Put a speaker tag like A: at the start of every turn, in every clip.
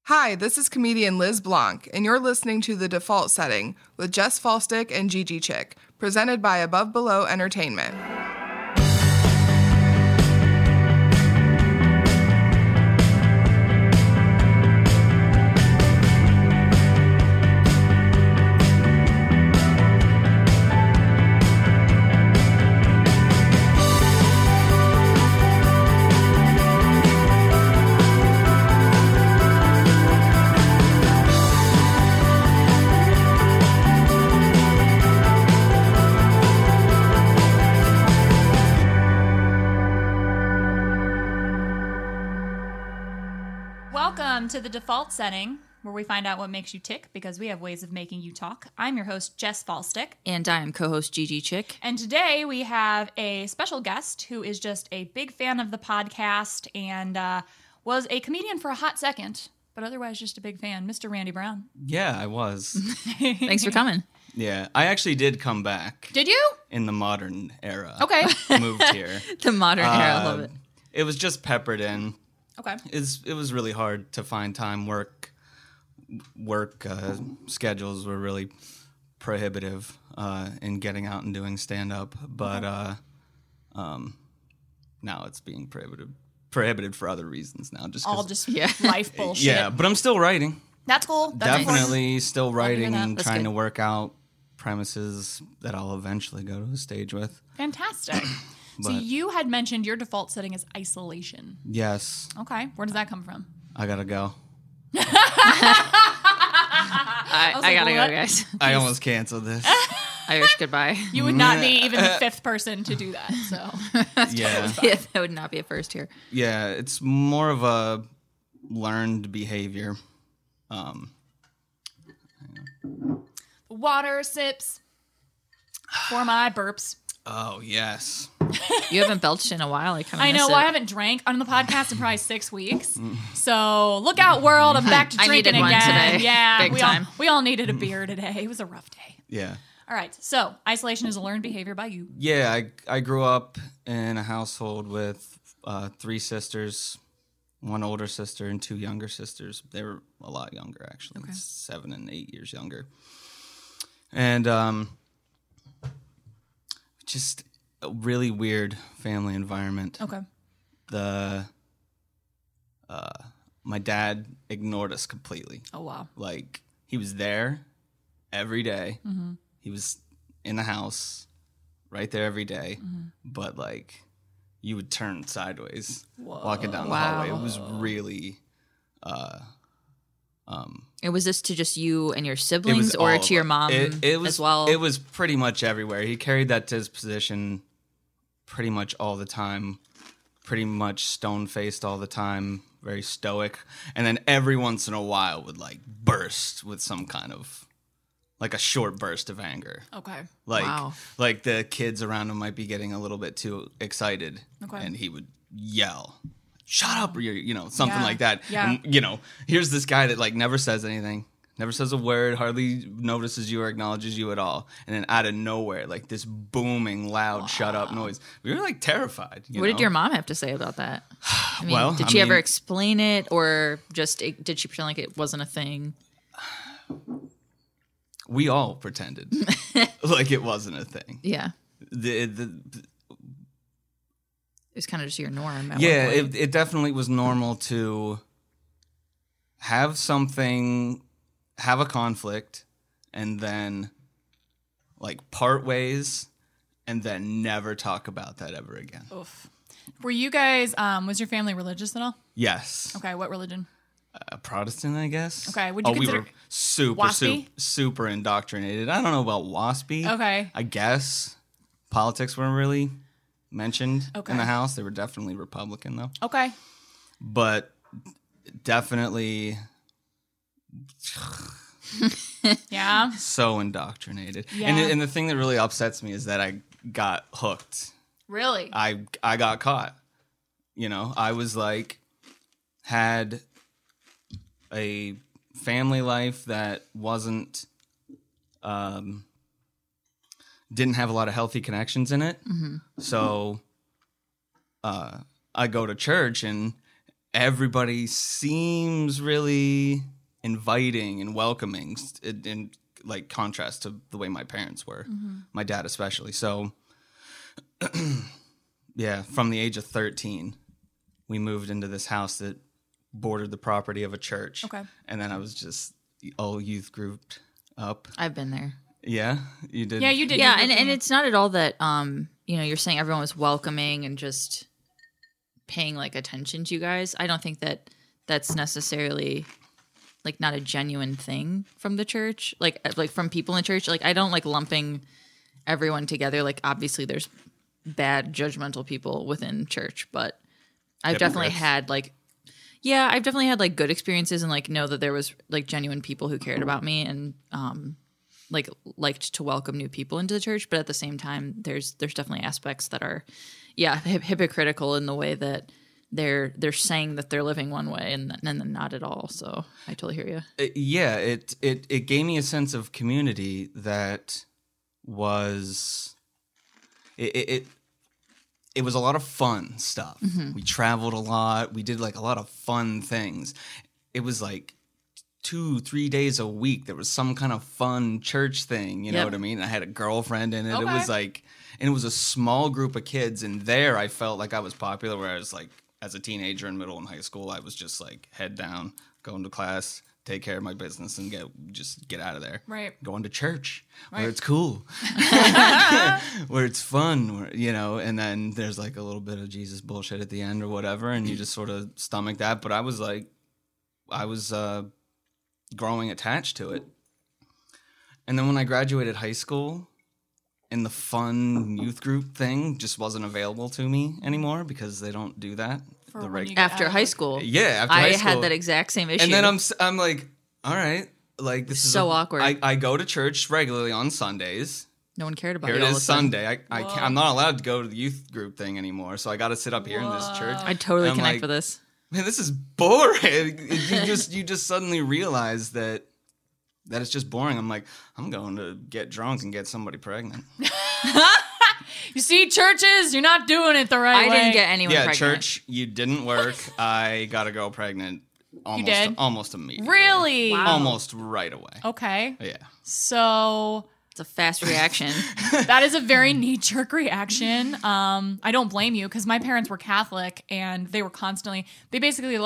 A: Hi, this is comedian Liz Blanc, and you're listening to The Default Setting with Jess Falstick and Gigi Chick, presented by Above Below Entertainment.
B: Welcome to The Default Setting, where we find out what makes you tick because we have ways of making you talk. I'm your host, Jess Falstick.
C: And I'm co-host Gigi Chick.
B: And today we have a special guest who is just a big fan of the podcast and was a comedian for a hot second, but otherwise just a big fan, Mr. Randy Brown.
D: Yeah, I was.
C: Thanks for coming.
D: Yeah, I actually did come back.
B: Did you?
D: In the modern era.
B: Okay.
D: Moved here.
C: The modern era, I love it.
D: It was just peppered in.
B: Okay.
D: It was really hard to find time. Work schedules were really prohibitive in getting out and doing stand-up, but now it's being prohibited for other reasons now.
B: All just life bullshit.
D: Yeah, but I'm still writing.
B: That's cool. That's
D: Definitely still writing
B: that.
D: and
C: That's
D: trying
C: good.
D: to work out premises that I'll eventually go to a stage with.
B: Fantastic. So
D: But-
B: you had mentioned your default setting is isolation.
D: Yes,
B: Okay. Where does that come from?
D: I gotta go.
C: I
B: like,
C: gotta
B: what?
C: go, guys.
D: I almost canceled this.
C: Irish goodbye.
B: You would not be even the fifth person to do that. So
D: Yeah.
C: Yeah, that would not be a first here.
D: Yeah, it's more of a learned behavior.
B: water sips for my burps.
D: Oh, yes.
C: You haven't belched in a while. I kind of
B: I know. Well, I haven't drank on the podcast in probably 6 weeks. So look out, world! I'm back to
C: I
B: drinking
C: needed one
B: again.
C: today.
B: Yeah,
C: Big
B: we
C: time.
B: we all needed a beer today. It was a rough day.
D: Yeah.
B: All right. So isolation is a learned behavior by you.
D: Yeah, I grew up in a household with 3 sisters, 1 older sister and 2 younger sisters. They were a lot younger, actually, 7 and 8 years younger. And just a really weird family environment.
B: Okay.
D: My dad ignored us completely.
B: Oh wow.
D: Like, he was there every day. Mm-hmm. He was in the house right there every day. Mm-hmm. But, like, you would turn sideways walking down the hallway. It was really...
C: Was this to just you and your
D: it
C: siblings
D: was
C: or
D: all
C: to your
D: of
C: mom
D: it. It was,
C: as well?
D: It was pretty much everywhere. He carried that disposition pretty much all the time. Pretty much stone-faced all the time. Very stoic. And then every once in a while would, like, burst with some kind of... like a short burst of anger.
B: Okay.
D: Like,
C: Wow.
D: like the kids around him might be getting a little bit too excited,
B: Okay.
D: and he would yell, "Shut up!" or something
B: Yeah.
D: like that.
B: Yeah.
D: And, here's this guy that like never says anything, never says a word, hardly notices you or acknowledges you at all, and then out of nowhere, like this booming, loud, "shut up" noise. We were like terrified.
C: What did your mom have to say about that? I mean,
D: Well,
C: did
D: I
C: she ever
D: mean-
C: explain it, or just did she pretend like it wasn't a thing?
D: We all pretended like it wasn't a thing.
C: Yeah,
D: The
C: it was kind of just your norm. At
D: Yeah,
C: one point.
D: it definitely was normal to have a conflict, and then like part ways, and then never talk about that ever again.
B: Oof. Were you guys? Was your family religious at all?
D: Yes,
B: Okay. What religion?
D: a Protestant, I guess.
B: Okay, would you
D: we
B: consider-
D: were super,
B: Waspy?
D: super indoctrinated. I don't know about waspy.
B: Okay.
D: I guess politics weren't really mentioned
B: Okay.
D: in the house. They were definitely Republican though.
B: Okay.
D: But definitely
B: Yeah.
D: so indoctrinated.
B: Yeah.
D: And the thing that really upsets me is that I got hooked.
B: Really?
D: I got caught. I was like, had a family life that wasn't, didn't have a lot of healthy connections in it. Mm-hmm. So I go to church and everybody seems really inviting and welcoming in like contrast to the way my parents were, my dad especially. So yeah, from the age of 13, we moved into this house that bordered the property of a church.
B: Okay.
D: And then I was just all youth grouped up.
C: I've been there.
D: Yeah, you did.
B: Yeah, you did.
C: Yeah,
B: You did.
C: and it's not at all that you're saying everyone was welcoming and just paying like attention to you guys. I don't think that that's necessarily like not a genuine thing from the church, like from people in church. Like I don't like lumping everyone together. Like obviously there's bad judgmental people within church, but I've definitely had like good experiences and like know that there was like genuine people who cared about me and like liked to welcome new people into the church. But at the same time, there's definitely aspects that are hypocritical in the way that they're saying that they're living one way and then not at all. So I totally hear you.
D: It gave me a sense of community that was it was a lot of fun stuff. We traveled a lot. We did like a lot of fun things. It was like 2-3 days a week. There was some kind of fun church thing. You know what I mean? I had a girlfriend in it.
B: Okay.
D: It was like, and it was a small group of kids. And there I felt like I was popular, whereas like as a teenager in middle and high school, I was just like head down, going to class, take care of my business and get out of there.
B: Right.
D: Going to church where
B: Right.
D: it's cool, where it's fun, and then there's like a little bit of Jesus bullshit at the end or whatever. And you just sort of stomach that. But I was growing attached to it. And then when I graduated high school and the fun youth group thing just wasn't available to me anymore because they don't do that.
B: For when you get
C: After
B: out.
C: high school.
D: Yeah, after
C: I
D: high school.
C: had that exact same issue.
D: And then I'm like, all right, like this is
C: So awkward.
D: I go to church regularly on Sundays.
C: no one cared about
D: Here
C: it
D: it
C: all of a
D: is
C: sudden.
D: Sunday. I'm not allowed to go to the youth group thing anymore, so I got to sit up here in this church.
C: I totally
D: I'm
C: connect
D: like,
C: with this.
D: Man, this is boring. You just suddenly realize that it's just boring. I'm like, I'm going to get drunk and get somebody pregnant.
B: You see, churches, you're not doing it the right
C: I
B: way.
C: didn't get anyone
D: Yeah,
C: pregnant.
D: church, you didn't work. I got a girl pregnant
B: did?
D: almost immediately.
B: Really?
D: Almost right away.
B: Okay.
D: Yeah.
B: So
C: It's a fast reaction.
B: that is a very knee-jerk reaction. I don't blame you because my parents were Catholic and they basically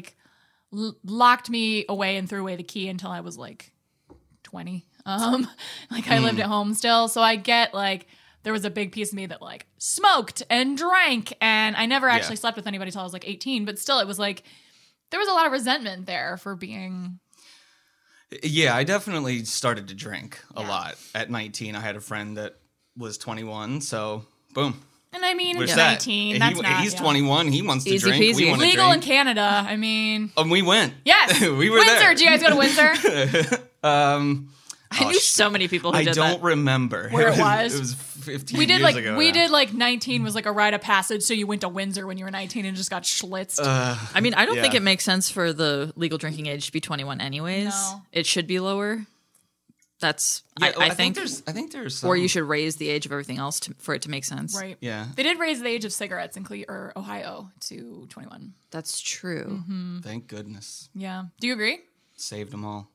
B: locked me away and threw away the key until I was like 20. I lived at home still. So I get like, there was a big piece of me that like smoked and drank and I never actually slept with anybody till I was like 18, but still it was like, there was a lot of resentment there for being.
D: Yeah, I definitely started to drink a lot. At 19, I had a friend that was 21, so boom.
B: And I mean,
D: We're
B: it's
D: set.
B: 19.
D: And
B: That's not
D: he's
B: yeah.
D: 21. He wants to
C: Easy
D: drink.
C: peasy.
D: We want to
B: Legal in
D: drink.
B: Canada. I mean,
D: And we went.
B: yes.
D: We were
B: Windsor.
D: there.
B: Do you guys go to Windsor?
C: I knew so many people who
D: I
C: did
D: don't
C: that.
D: remember
B: Where it was.
D: It was 15
B: We did
D: years ago.
B: we
D: now.
B: did like 19 was like a rite of passage. So you went to Windsor when you were 19 and just got schlitzed.
C: I mean, I don't think
D: Yeah.
C: it makes sense for the legal drinking age to be 21 anyways.
B: No.
C: It should be lower. That's,
D: Yeah,
C: I think.
D: I think there's some,
C: Or you should raise the age of everything else for it to make sense.
B: right.
D: Yeah,
B: They did raise the age of cigarettes in Ohio to 21.
C: That's true.
D: thank goodness.
B: Yeah. Do you agree?
D: Saved them all.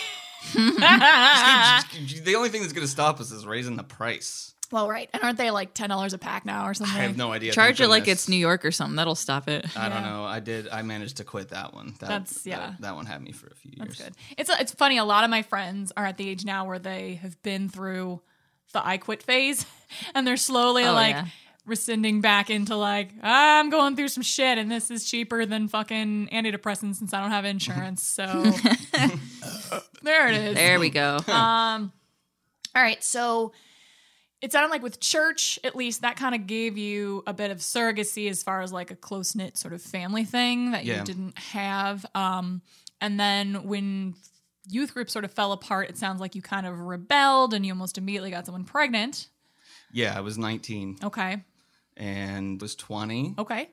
D: The only thing that's going to stop us is raising the price.
B: Well, right. And aren't they like $10 a pack now or something?
D: I have no idea.
C: Charge
D: Thank
C: it like
D: goodness.
C: it's New York or something. That'll stop it.
D: I don't
B: Yeah.
D: know. I managed to quit that one. That one had me for a few years.
B: That's good. It's funny. A lot of my friends are at the age now where they have been through the I quit phase, and they're slowly
C: yeah.
B: rescinding back into like I'm going through some shit, and this is cheaper than fucking antidepressants since I don't have insurance. So there it is.
C: There we go.
B: All right, so it sounded like with church, at least, that kind of gave you a bit of surrogacy as far as like a close knit sort of family thing that you
D: Yeah.
B: didn't have. And then when youth group sort of fell apart, it sounds like you kind of rebelled and you almost immediately got someone pregnant.
D: Yeah, I was 19
B: Okay.
D: and was 20.
B: Okay.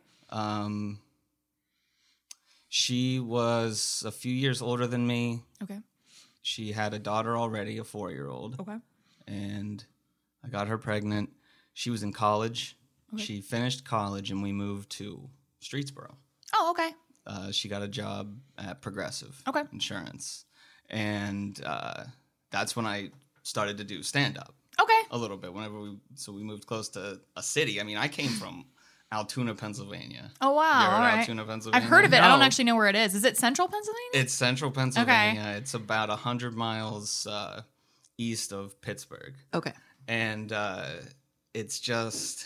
D: She was a few years older than me.
B: Okay.
D: She had a daughter already, a 4-year-old.
B: Okay.
D: And I got her pregnant. She was in college.
B: Okay.
D: She finished college and we moved to Streetsboro.
B: Oh, okay.
D: She got a job at Progressive
B: Okay.
D: Insurance, and that's when I started to do stand up
B: Okay.
D: a little bit. We moved close to a city. I mean, I came from Altoona, Pennsylvania.
B: Oh, wow.
D: You ever
B: All
D: heard of
B: right.
D: Altoona, Pennsylvania?
B: I've heard of it. I don't
D: No.
B: actually know where it is. Is it central Pennsylvania?
D: It's central Pennsylvania. It's about 100 miles east of Pittsburgh.
C: Okay.
D: And it's just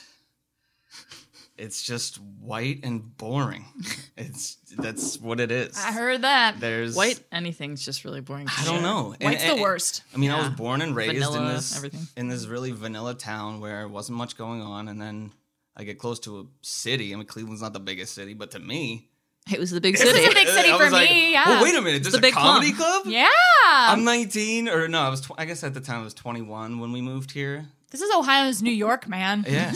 D: white and boring. That's what it is.
B: I heard that.
D: There's
C: White anything's just really boring.
D: I don't know.
B: White's the worst.
D: I mean, I was born and raised
C: Vanilla, everything.
D: in this really vanilla town where there wasn't much going on, and then I get close to a city. I mean, Cleveland's not the biggest city, but to me,
C: It was the big
B: This
C: city.
B: is a big city
D: I
B: for
D: was like,
B: me. Yeah.
D: well, wait a minute. This is
C: the
D: a
C: big
D: comedy
C: plum.
D: club?
B: Yeah.
D: I'm 19, or no, I guess at the time I was 21 when we moved here.
B: This is Ohio's New York, man.
D: Yeah,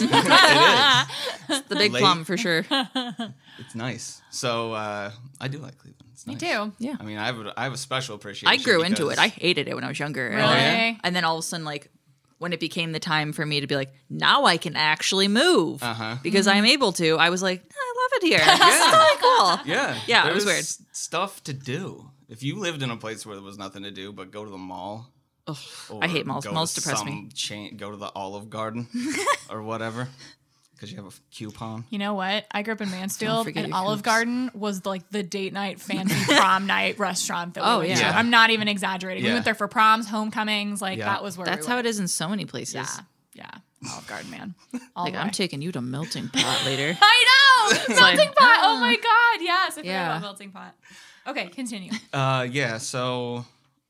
D: it is.
C: The big
D: Late.
C: plum for sure.
D: It's nice. So I do like Cleveland. It's
B: Me
D: nice.
B: too.
C: Yeah.
D: I mean, I have a special appreciation.
C: I grew into
D: because-
C: it. I hated it when I was younger.
B: Really?
D: yeah?
C: And then all of a sudden, like, when it became the time for me to be like, now I can actually move because I'm able to, I was like, I love it here. This is really cool.
D: Yeah.
C: Yeah, it was
D: There's
C: weird.
D: Stuff to do. If you lived in a place where there was nothing to do but go to the mall.
C: I hate malls.
D: go to
C: Malls depress me.
D: Go to the Olive Garden or whatever because you have a coupon.
B: You know what? I grew up in Mansfield,
C: forget
B: and
C: your
B: Olive
C: coops.
B: Garden was like the date night, fancy prom night restaurant that we
C: Oh,
B: went to.
C: yeah.
B: I'm not even exaggerating. We
D: Yeah.
B: went there for proms, homecomings. Like,
D: Yeah.
B: that was where
C: That's
B: we
C: how
B: went.
C: it is in so many places.
B: Yeah. Olive Garden, man. All
C: Like,
B: the
C: I'm
B: way.
C: taking you to Melting Pot later.
B: I know! Melting pot! Oh my god, yes. I forgot
C: Yeah.
B: about melting pot. Okay, continue.
D: Yeah. So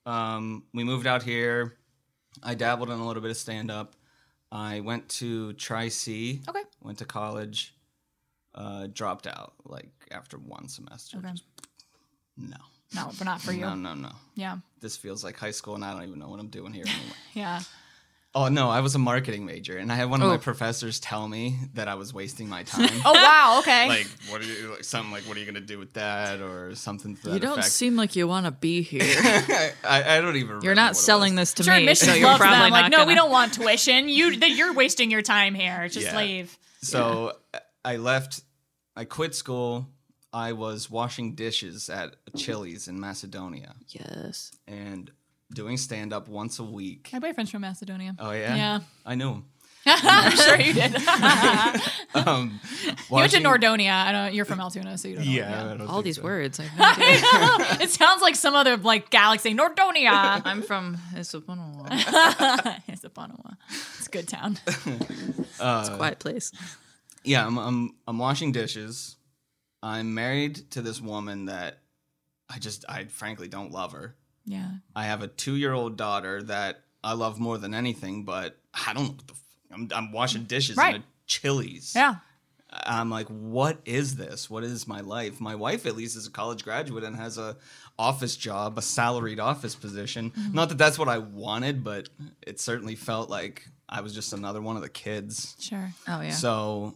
D: we moved out here. I dabbled in a little bit of stand up. I went to Tri-C.
B: Okay.
D: Went to college. Dropped out like after one semester.
B: Okay.
D: No.
B: No, but not for you.
D: No.
B: Yeah.
D: This feels like high school, and I don't even know what I'm doing here anymore.
B: Yeah.
D: Oh no, I was a marketing major, and I had one of my professors tell me that I was wasting my time.
B: Oh, wow. Okay.
D: Like, what are you what are you gonna do with that, or something to that
C: You don't
D: effect.
C: seem like you want to be here.
D: I don't even. Remember
C: You're not
D: what it
C: selling
D: was.
C: this to
B: sure,
C: me,
B: admissions
C: so you're
B: loves
C: probably
B: them.
C: not
B: Like, no,
C: gonna...
B: we don't want tuition. You're wasting your time here. Just
D: Yeah.
B: leave.
D: So I left. I quit school. I was washing dishes at Chili's in Macedonia
C: Yes.
D: and doing stand up once a week.
B: My boyfriend's from Macedonia.
D: Oh yeah,
B: Yeah.
D: I knew him.
B: I'm sure you did. You went to
D: Washing-
B: Nordonia. I don't. You're from Altoona, so you don't know.
D: Yeah, I don't
C: All
D: think
C: these
D: so.
C: words. I have no idea.
B: It sounds like some other like galaxy. Nordonia.
C: I'm from Issapunawah.
B: It's a Panawa. It's a good town.
C: It's a quiet place.
D: Yeah, I'm washing dishes. I'm married to this woman that I frankly don't love her.
B: Yeah.
D: I have a 2-year-old daughter that I love more than anything, but I don't know what I'm washing dishes
B: Right.
D: in a Chili's.
B: Yeah.
D: I'm like, what is this? What is my life? My wife, at least, is a college graduate and has a office job, a salaried office position. Not that that's what I wanted, but it certainly felt like I was just another one of the kids.
B: Sure.
C: Oh, yeah.
D: So,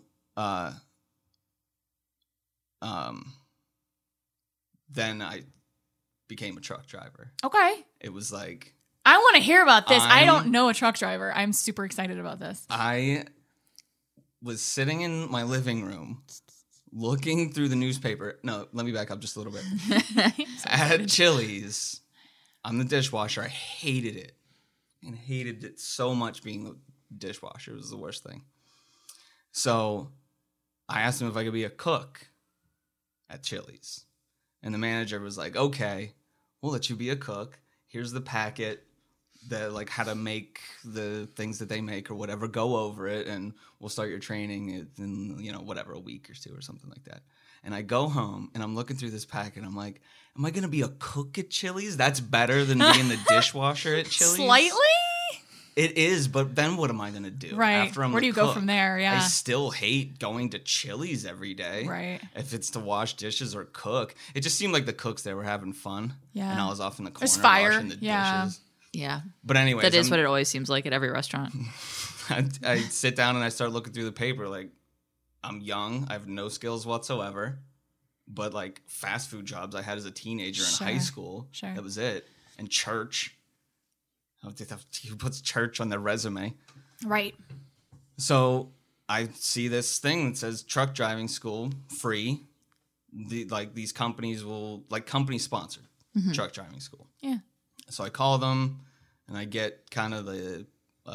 D: then I became a truck driver.
B: Okay.
D: It was like
B: I want to hear about this. I
D: I'm-
B: don't know a truck driver. I'm super excited about this.
D: I was sitting in my living room looking through the newspaper. No, let me back up just a little bit. At Chili's, I'm the dishwasher. I hated it. And hated it so much being the dishwasher. It was the worst thing. So I asked him if I could be a cook at Chili's. And the manager was like, okay, we'll let you be a cook. Here's the packet that like how to make the things that they make or whatever. Go over it and we'll start your training in, whatever, a week or two or something like that. And I go home and I'm looking through this packet. I'm like, am I going to be a cook at Chili's? That's better than being the dishwasher at Chili's?
B: Slightly?
D: It is, but then what am I going to do?
B: Right.
D: After I'm
B: Where do
D: the
B: you go
D: cook?
B: from there? Yeah.
D: I still hate going to Chili's every day.
B: Right.
D: If it's to wash dishes or cook. It just seemed like the cooks there were having fun.
B: Yeah.
D: And I was off in the corner
B: There's fire.
D: washing the
B: Yeah.
D: dishes.
C: Yeah.
D: But anyways,
C: That is what it always seems like at every restaurant.
D: I sit down and I start looking through the paper. Like, I'm young. I have no skills whatsoever. But like fast food jobs I had as a teenager in
B: Sure.
D: high school.
B: Sure.
D: That was it. And church. Who puts church on their resume?
B: Right.
D: So I see this thing that says truck driving school, free. these companies will company sponsored truck driving school.
B: Yeah.
D: So I call them and I get kind of the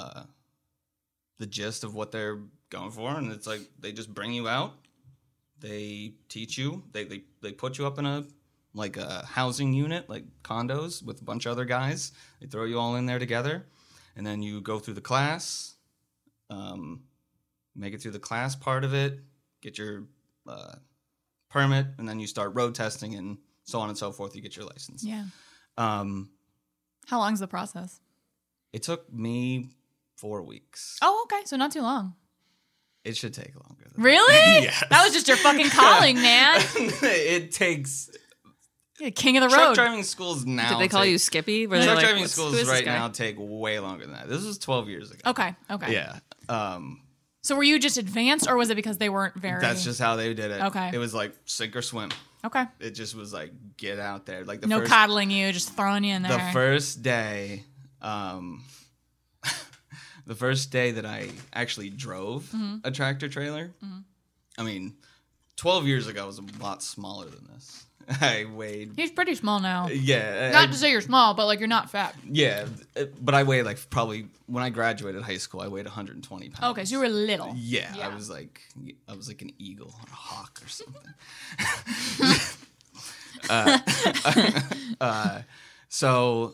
D: gist of what they're going for, and it's like they just bring you out, they teach you, they put you up in a housing unit, like condos with a bunch of other guys. They throw you all in there together, and then you go through the class, make it through the class part of it, get your permit, and then you start road testing and so on and so forth. You get your license.
B: Yeah.
C: How
B: long's the process?
D: It took me 4 weeks.
B: Oh, okay. So not too long.
D: It should take longer than
B: Really?
D: Yes.
B: That was just your fucking calling, man.
D: It takes...
B: You're the king of the
D: Truck
B: road.
D: driving schools now...
C: Did they call you Skippy? Were
D: Truck
C: they
D: driving
C: who
D: schools
C: is this
D: right
C: guy?
D: now take way longer than that. This was 12 years ago.
B: Okay.
D: Yeah.
B: So were you just advanced, or was it because they weren't very...
D: That's just how they did it.
B: Okay.
D: It was like sink or swim.
B: Okay.
D: It just was like, get out there. Like
B: No coddling you, just throwing you in there.
D: The first day... the first day that I actually drove a tractor trailer, I mean, 12 years ago I was a lot smaller than this. I weighed...
B: He's pretty small now.
D: Yeah.
B: Not to say you're small, but like you're not fat.
D: Yeah, but I weighed like probably... When I graduated high school, I weighed 120 pounds.
B: Okay, so you were little.
D: Yeah,
B: Yeah.
D: I was like an eagle or a hawk or something. So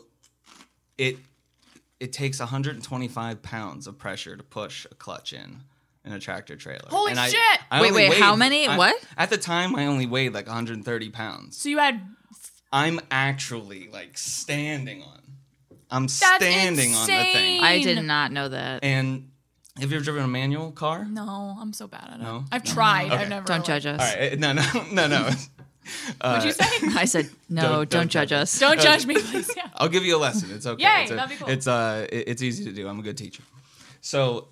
D: it takes 125 pounds of pressure to push a clutch in a tractor trailer.
B: Holy
D: And
B: shit!
D: I
C: Wait,
D: only
C: how many? What?
D: At the time, I only weighed like 130 pounds.
B: So you had...
D: I'm actually like standing on. I'm
B: That's
D: standing on the thing.
B: insane.
C: I did not know that.
D: And have you ever driven a manual car?
B: No, I'm so bad at it.
D: No?
B: I've tried.
D: Okay.
B: I've never...
C: Don't judge us.
D: All right, no.
B: What'd you say?
C: I said, no, don't judge us.
B: Don't judge me, please. Yeah.
D: I'll give you a lesson. It's okay.
B: Yay,
D: it's
B: that'd be cool.
D: It's easy to do. I'm a good teacher. So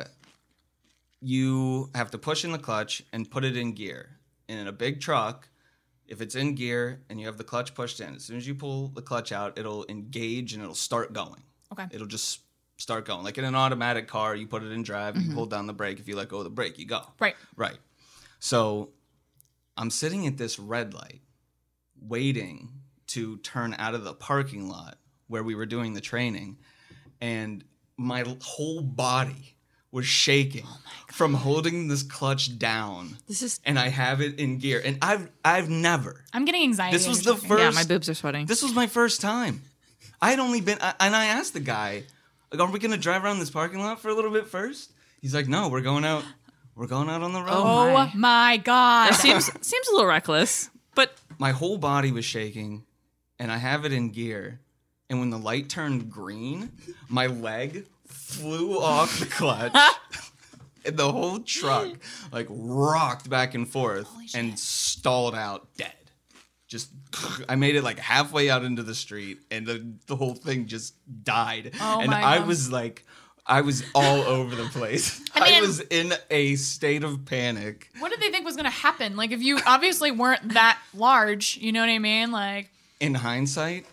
D: you have to push in the clutch and put it in gear. And in a big truck, if it's in gear and you have the clutch pushed in, as soon as you pull the clutch out, it'll engage and it'll start going.
B: Okay.
D: It'll just start going. Like in an automatic car, you put it in drive, and you pull down the brake. If you let go of the brake, you go.
B: Right.
D: Right. So I'm sitting at this red light waiting to turn out of the parking lot where we were doing the training, and my whole body was shaking from holding this clutch down. And I have it in gear, and I've never.
B: I'm getting anxiety.
D: This was
B: as
D: the
B: you're talking.
D: first.
C: Yeah, my boobs are sweating.
D: This was my first time. I had only been, and I asked the guy, like, "Are we gonna drive around this parking lot for a little bit first?" He's like, "No, we're going out. We're going out on the road."
B: Oh my God.
C: That seems a little reckless, but
D: My whole body was shaking, and I have it in gear. And when the light turned green, my leg flew off the clutch, and the whole truck like rocked back and forth and stalled out dead. Just, I made it like halfway out into the street, and the whole thing just died.
B: Oh
D: and
B: my
D: I
B: God.
D: was like, I was all over the place.
B: I mean-
D: I was in a state of panic.
B: What did they think was going to happen? Like, if you obviously weren't that large, you know what I mean? Like,
D: In hindsight,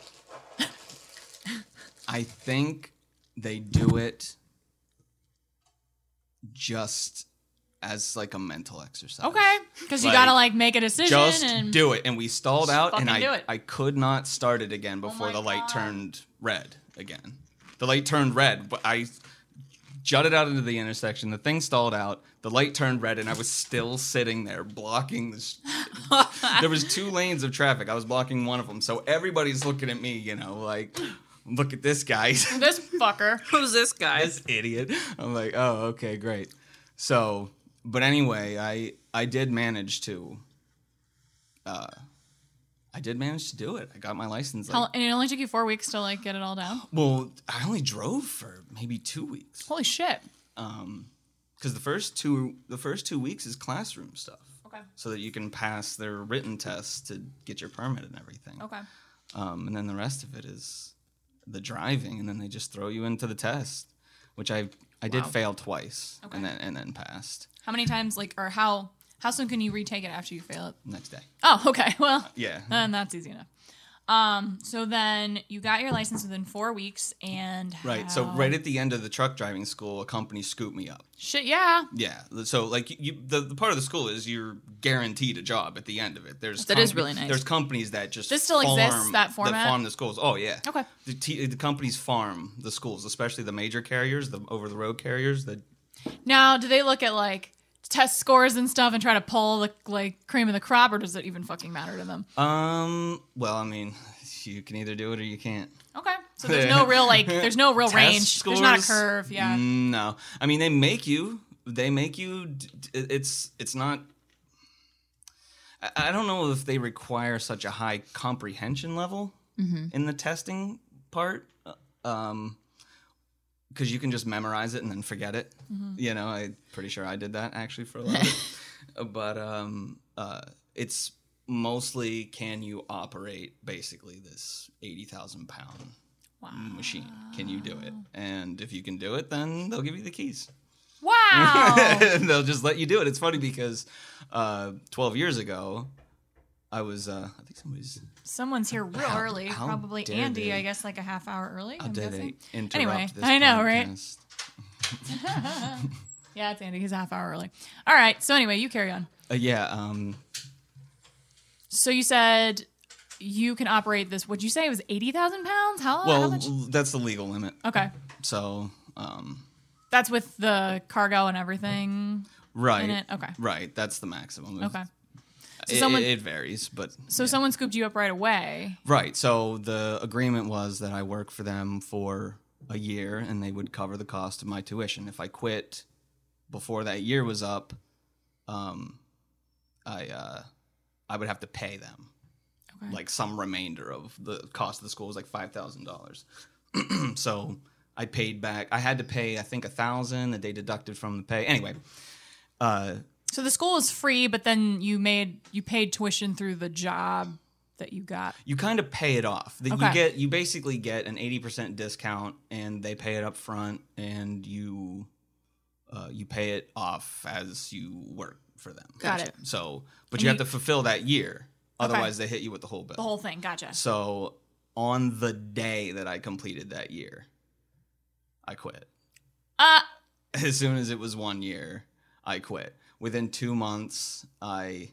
D: I think they do it just as like a mental exercise.
B: okay. Because you
D: Like,
B: got to, like, make a decision.
D: Just
B: and
D: do it. And we stalled out, and
B: fucking do it.
D: I could not start it again before
B: my
D: the light
B: God.
D: turned red again. The light turned red, but I jutted out into the intersection. The thing stalled out. The light turned red, and I was still sitting there blocking this. There was 2 lanes of traffic. I was blocking one of them, so everybody's looking at me, you know, like, look at this guy.
B: This fucker.
C: who's this guy?
D: This idiot. I'm like, oh, okay, great. So, but anyway, I did manage to. I did manage to do it. I got my license. Like,
B: And it only took you 4 weeks to, like, get it all down?
D: well, I only drove for maybe 2 weeks.
B: Holy shit.
D: Because the first two weeks is classroom stuff.
B: Okay.
D: So that you can pass their written tests to get your permit and everything.
B: Okay.
D: And then the rest of it is the driving, and then they just throw you into the test, which I did fail twice,
B: Okay.
D: and then passed
B: How many times, like, or how soon can you retake it after you fail it?
D: next day.
B: Oh, okay. Well,
D: Yeah.
B: then that's easy enough. So then you got your license within 4 weeks, and
D: Right. So right at the end of the truck driving school, a company scooped me up.
B: shit, yeah.
D: Yeah. So like the part of the school is you're guaranteed a job at the end of it.
C: That is really nice.
D: There's companies that just
B: This still exists, that format?
D: That farm the schools. Oh yeah.
B: Okay.
D: The companies farm the schools, especially the major carriers, the over the road carriers. That
B: Now, do they look at like test scores and stuff and try to pull the like cream of the crop, or does it even fucking matter to them?
D: well, I mean, you can either do it or you can't.
B: Okay, so there's no real there's no real
D: Test
B: range. There's not a
D: scores?
B: curve. Yeah.
D: No. I mean, they make you. It's not. I don't know if they require such a high comprehension level in the testing part. Because you can just memorize it and then forget it. You know, I'm pretty sure I did that actually for a lot of it. But it's mostly, can you operate basically this 80,000 pound machine? Can you do it? And if you can do it, then they'll give you the keys.
B: Wow.
D: And they'll just let you do it. It's funny because 12 years ago, I was, I think
B: Someone's here real early.
D: how
B: Probably
D: dare
B: Andy,
D: they-
B: I guess, like a half hour early.
D: how
B: I'm
D: dare
B: guessing.
D: they interrupt
B: Anyway,
D: this
B: I know, right?
D: podcast.
B: Yeah, it's Andy. He's a half hour early. All right. So anyway, you carry on.
D: Yeah.
B: So you said you can operate this. Would you say it was 80,000 pounds? How
D: Well,
B: much?
D: that's the legal limit.
B: Okay.
D: So,
B: That's with the cargo and everything
D: right.
B: in it? Okay.
D: Right. That's the maximum.
B: Okay. So
D: It,
B: someone-
D: it varies, but
B: So someone scooped you up right away.
D: right. So the agreement was that I work for them for a year, and they would cover the cost of my tuition. If I quit before that year was up, I would have to pay them
B: Okay.
D: like some remainder of the cost of the school was like $5,000. So I paid back. I had to pay, I think, $1,000 that they deducted from the pay. Anyway.
B: So the school is free, but then you paid tuition through the job that you got.
D: You kind of pay it off.
B: Okay.
D: You basically get an 80% discount, and they pay it up front, and you pay it off as you work for them.
B: Got it.
D: So, but
B: And
D: you have
B: you-
D: to fulfill that year,
B: Okay.
D: otherwise they hit you with the whole bill.
B: The whole thing. Gotcha.
D: So, on the day that I completed that year, I quit. As soon as it was 1 year, I quit. Within 2 months, I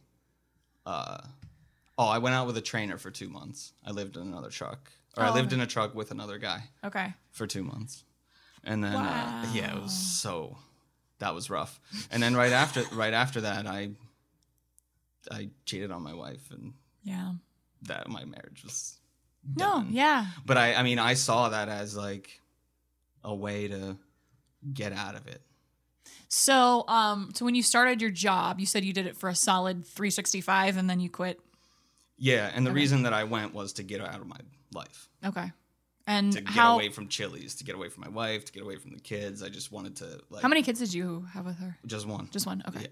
D: went out with a trainer for 2 months. I lived in another truck. Or I lived in a truck with another guy
B: Okay.
D: for 2 months. And then,
B: Wow.
D: yeah, it was that was rough. And then right after that, I cheated on my wife, and
B: Yeah.
D: that my marriage was
B: No.
D: done.
B: Yeah.
D: But I mean, I saw that as like a way to get out of it.
B: So, so when you started your job, you said you did it for a solid 365, and then you quit.
D: Yeah, and the reason that I went was to get out of my life.
B: Okay. And
D: To get
B: how
D: away from Chili's, to get away from my wife, to get away from the kids. I just wanted to like
B: how many kids did you have with her?
D: just one.
B: Just one. Okay.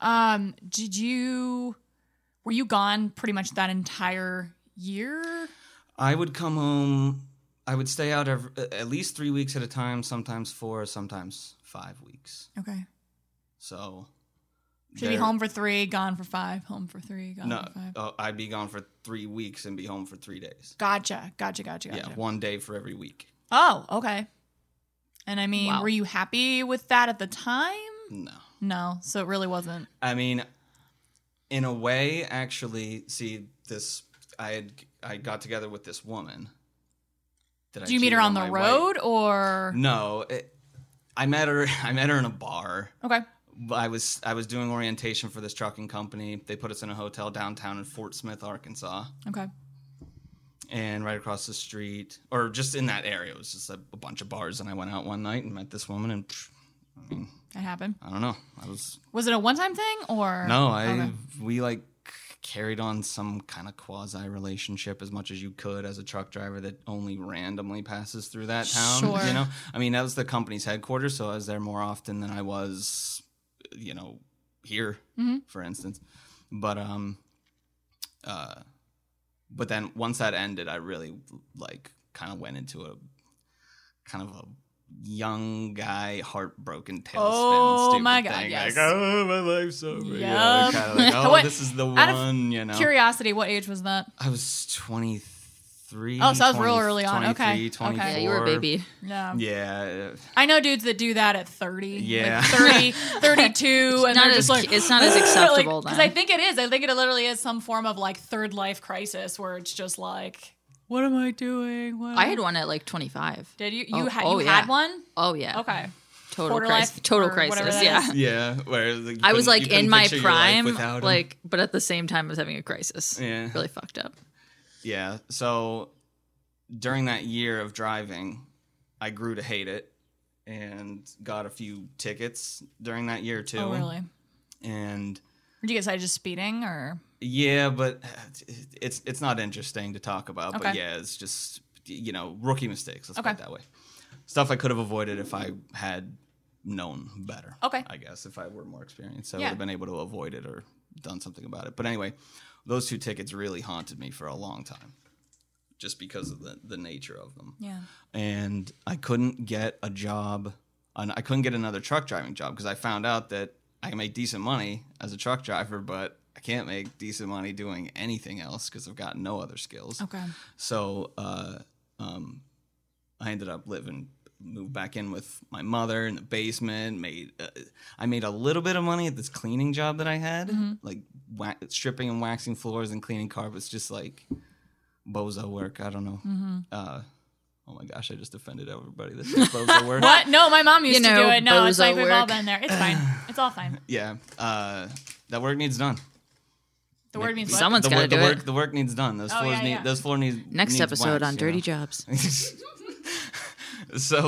D: Yeah.
B: Were you gone pretty much that entire year?
D: I would come home. I would stay out at least 3 weeks at a time, sometimes 4, sometimes 5 weeks.
B: Okay.
D: So
B: Should be home for 3, gone for 5, home for 3, gone
D: No,
B: for 5.
D: I'd be gone for 3 weeks and be home for 3 days.
B: Gotcha.
D: Yeah, 1 day for every week.
B: Oh, okay. And I mean,
C: Wow.
B: were you happy with that at the time?
D: No.
B: No, so it really wasn't.
D: I mean, in a way, actually, see this. I got together with this woman.
B: Did you meet her on the road or?
D: No, I met her. I met her in a bar.
B: Okay.
D: I was doing orientation for this trucking company. They put us in a hotel downtown in Fort Smith, Arkansas,
B: Okay.
D: and right across the street, or just in that area, it was just a bunch of bars. And I went out one night and met this woman, and I mean,
B: That happened.
D: I don't know.
B: Was it a one-time thing or?
D: No,
B: Okay.
D: we like carried on some kind of quasi relationship as much as you could as a truck driver that only randomly passes through that town.
B: Sure.
D: You know, I mean, that was the company's headquarters, so I was there more often than I was, here, for instance. But but then once that ended, I really like kind of went into a kind of a young guy heartbroken tailspin.
B: Oh,
D: stupid
B: my God,
D: thing.
B: yes.
D: Like, oh, my life's over.
B: Yep.
D: You know, kind of like, oh,
B: What-
D: this is the
B: out of
D: one. You know,
B: Curiosity, what age was that?
D: I was 23.
B: Oh, so that was real early on.
D: 23,
B: Okay.
D: 24.
C: Yeah, you were a baby.
B: Yeah.
D: Yeah.
B: I know dudes that do that at 30.
D: Yeah.
B: Like 30, 32, and
C: Not
B: they're
C: as
B: just like,
C: it's not as acceptable
B: Because
C: then.
B: I think it is. I think it literally is some form of like third life crisis where it's just like, what am I doing? What
C: I had one at like 25.
B: Did you?
C: Oh,
B: You had
C: oh,
B: you
C: yeah.
B: had one?
C: Oh yeah.
B: Okay.
C: Total
B: Quarter
C: crisis.
B: life
C: Total
B: or whatever
C: crisis.
B: that
C: Yeah.
B: is.
D: Yeah. Where like,
C: I was like in my
D: picture your life
C: prime,
D: without him.
C: like, but at the same time, I was having a crisis.
D: Yeah.
C: Really fucked up.
D: Yeah. So during that year of driving, I grew to hate it and got a few tickets during that year too.
B: Oh, really?
D: And
B: Did you get cited just speeding or?
D: yeah, but it's not interesting to talk about. But
B: Okay.
D: yeah, it's just rookie mistakes. Let's
B: Okay.
D: put it that way. Stuff I could have avoided if I had known better.
B: Okay.
D: I guess if I were more experienced, I
B: Yeah.
D: would have been able to avoid it or done something about it. But anyway, those 2 tickets really haunted me for a long time, just because of the nature of them.
B: Yeah.
D: And I couldn't get a job. I couldn't get another truck driving job because I found out that I can make decent money as a truck driver, but I can't make decent money doing anything else because I've got no other skills.
B: Okay.
D: So I ended up moved back in with my mother in the basement. I made a little bit of money at this cleaning job that I had, like stripping and waxing floors and cleaning carpets, just like bozo work. I don't know. Oh my gosh, I just offended everybody. This is bozo work.
B: What? No, my mom used
C: You
B: to do
C: know,
B: it. No, it's
C: bozo
B: like we've all
C: work.
B: been there. It's fine. It's all fine.
D: Yeah, that work needs done.
B: The word means what?
C: Someone's got to do it.
D: The work needs done. Those
B: Oh,
D: floors
B: yeah,
D: need.
B: yeah.
D: Those floor needs.
C: Next
D: needs
C: episode
D: wax,
C: on
D: you
C: Dirty
D: know?
C: Jobs.
D: So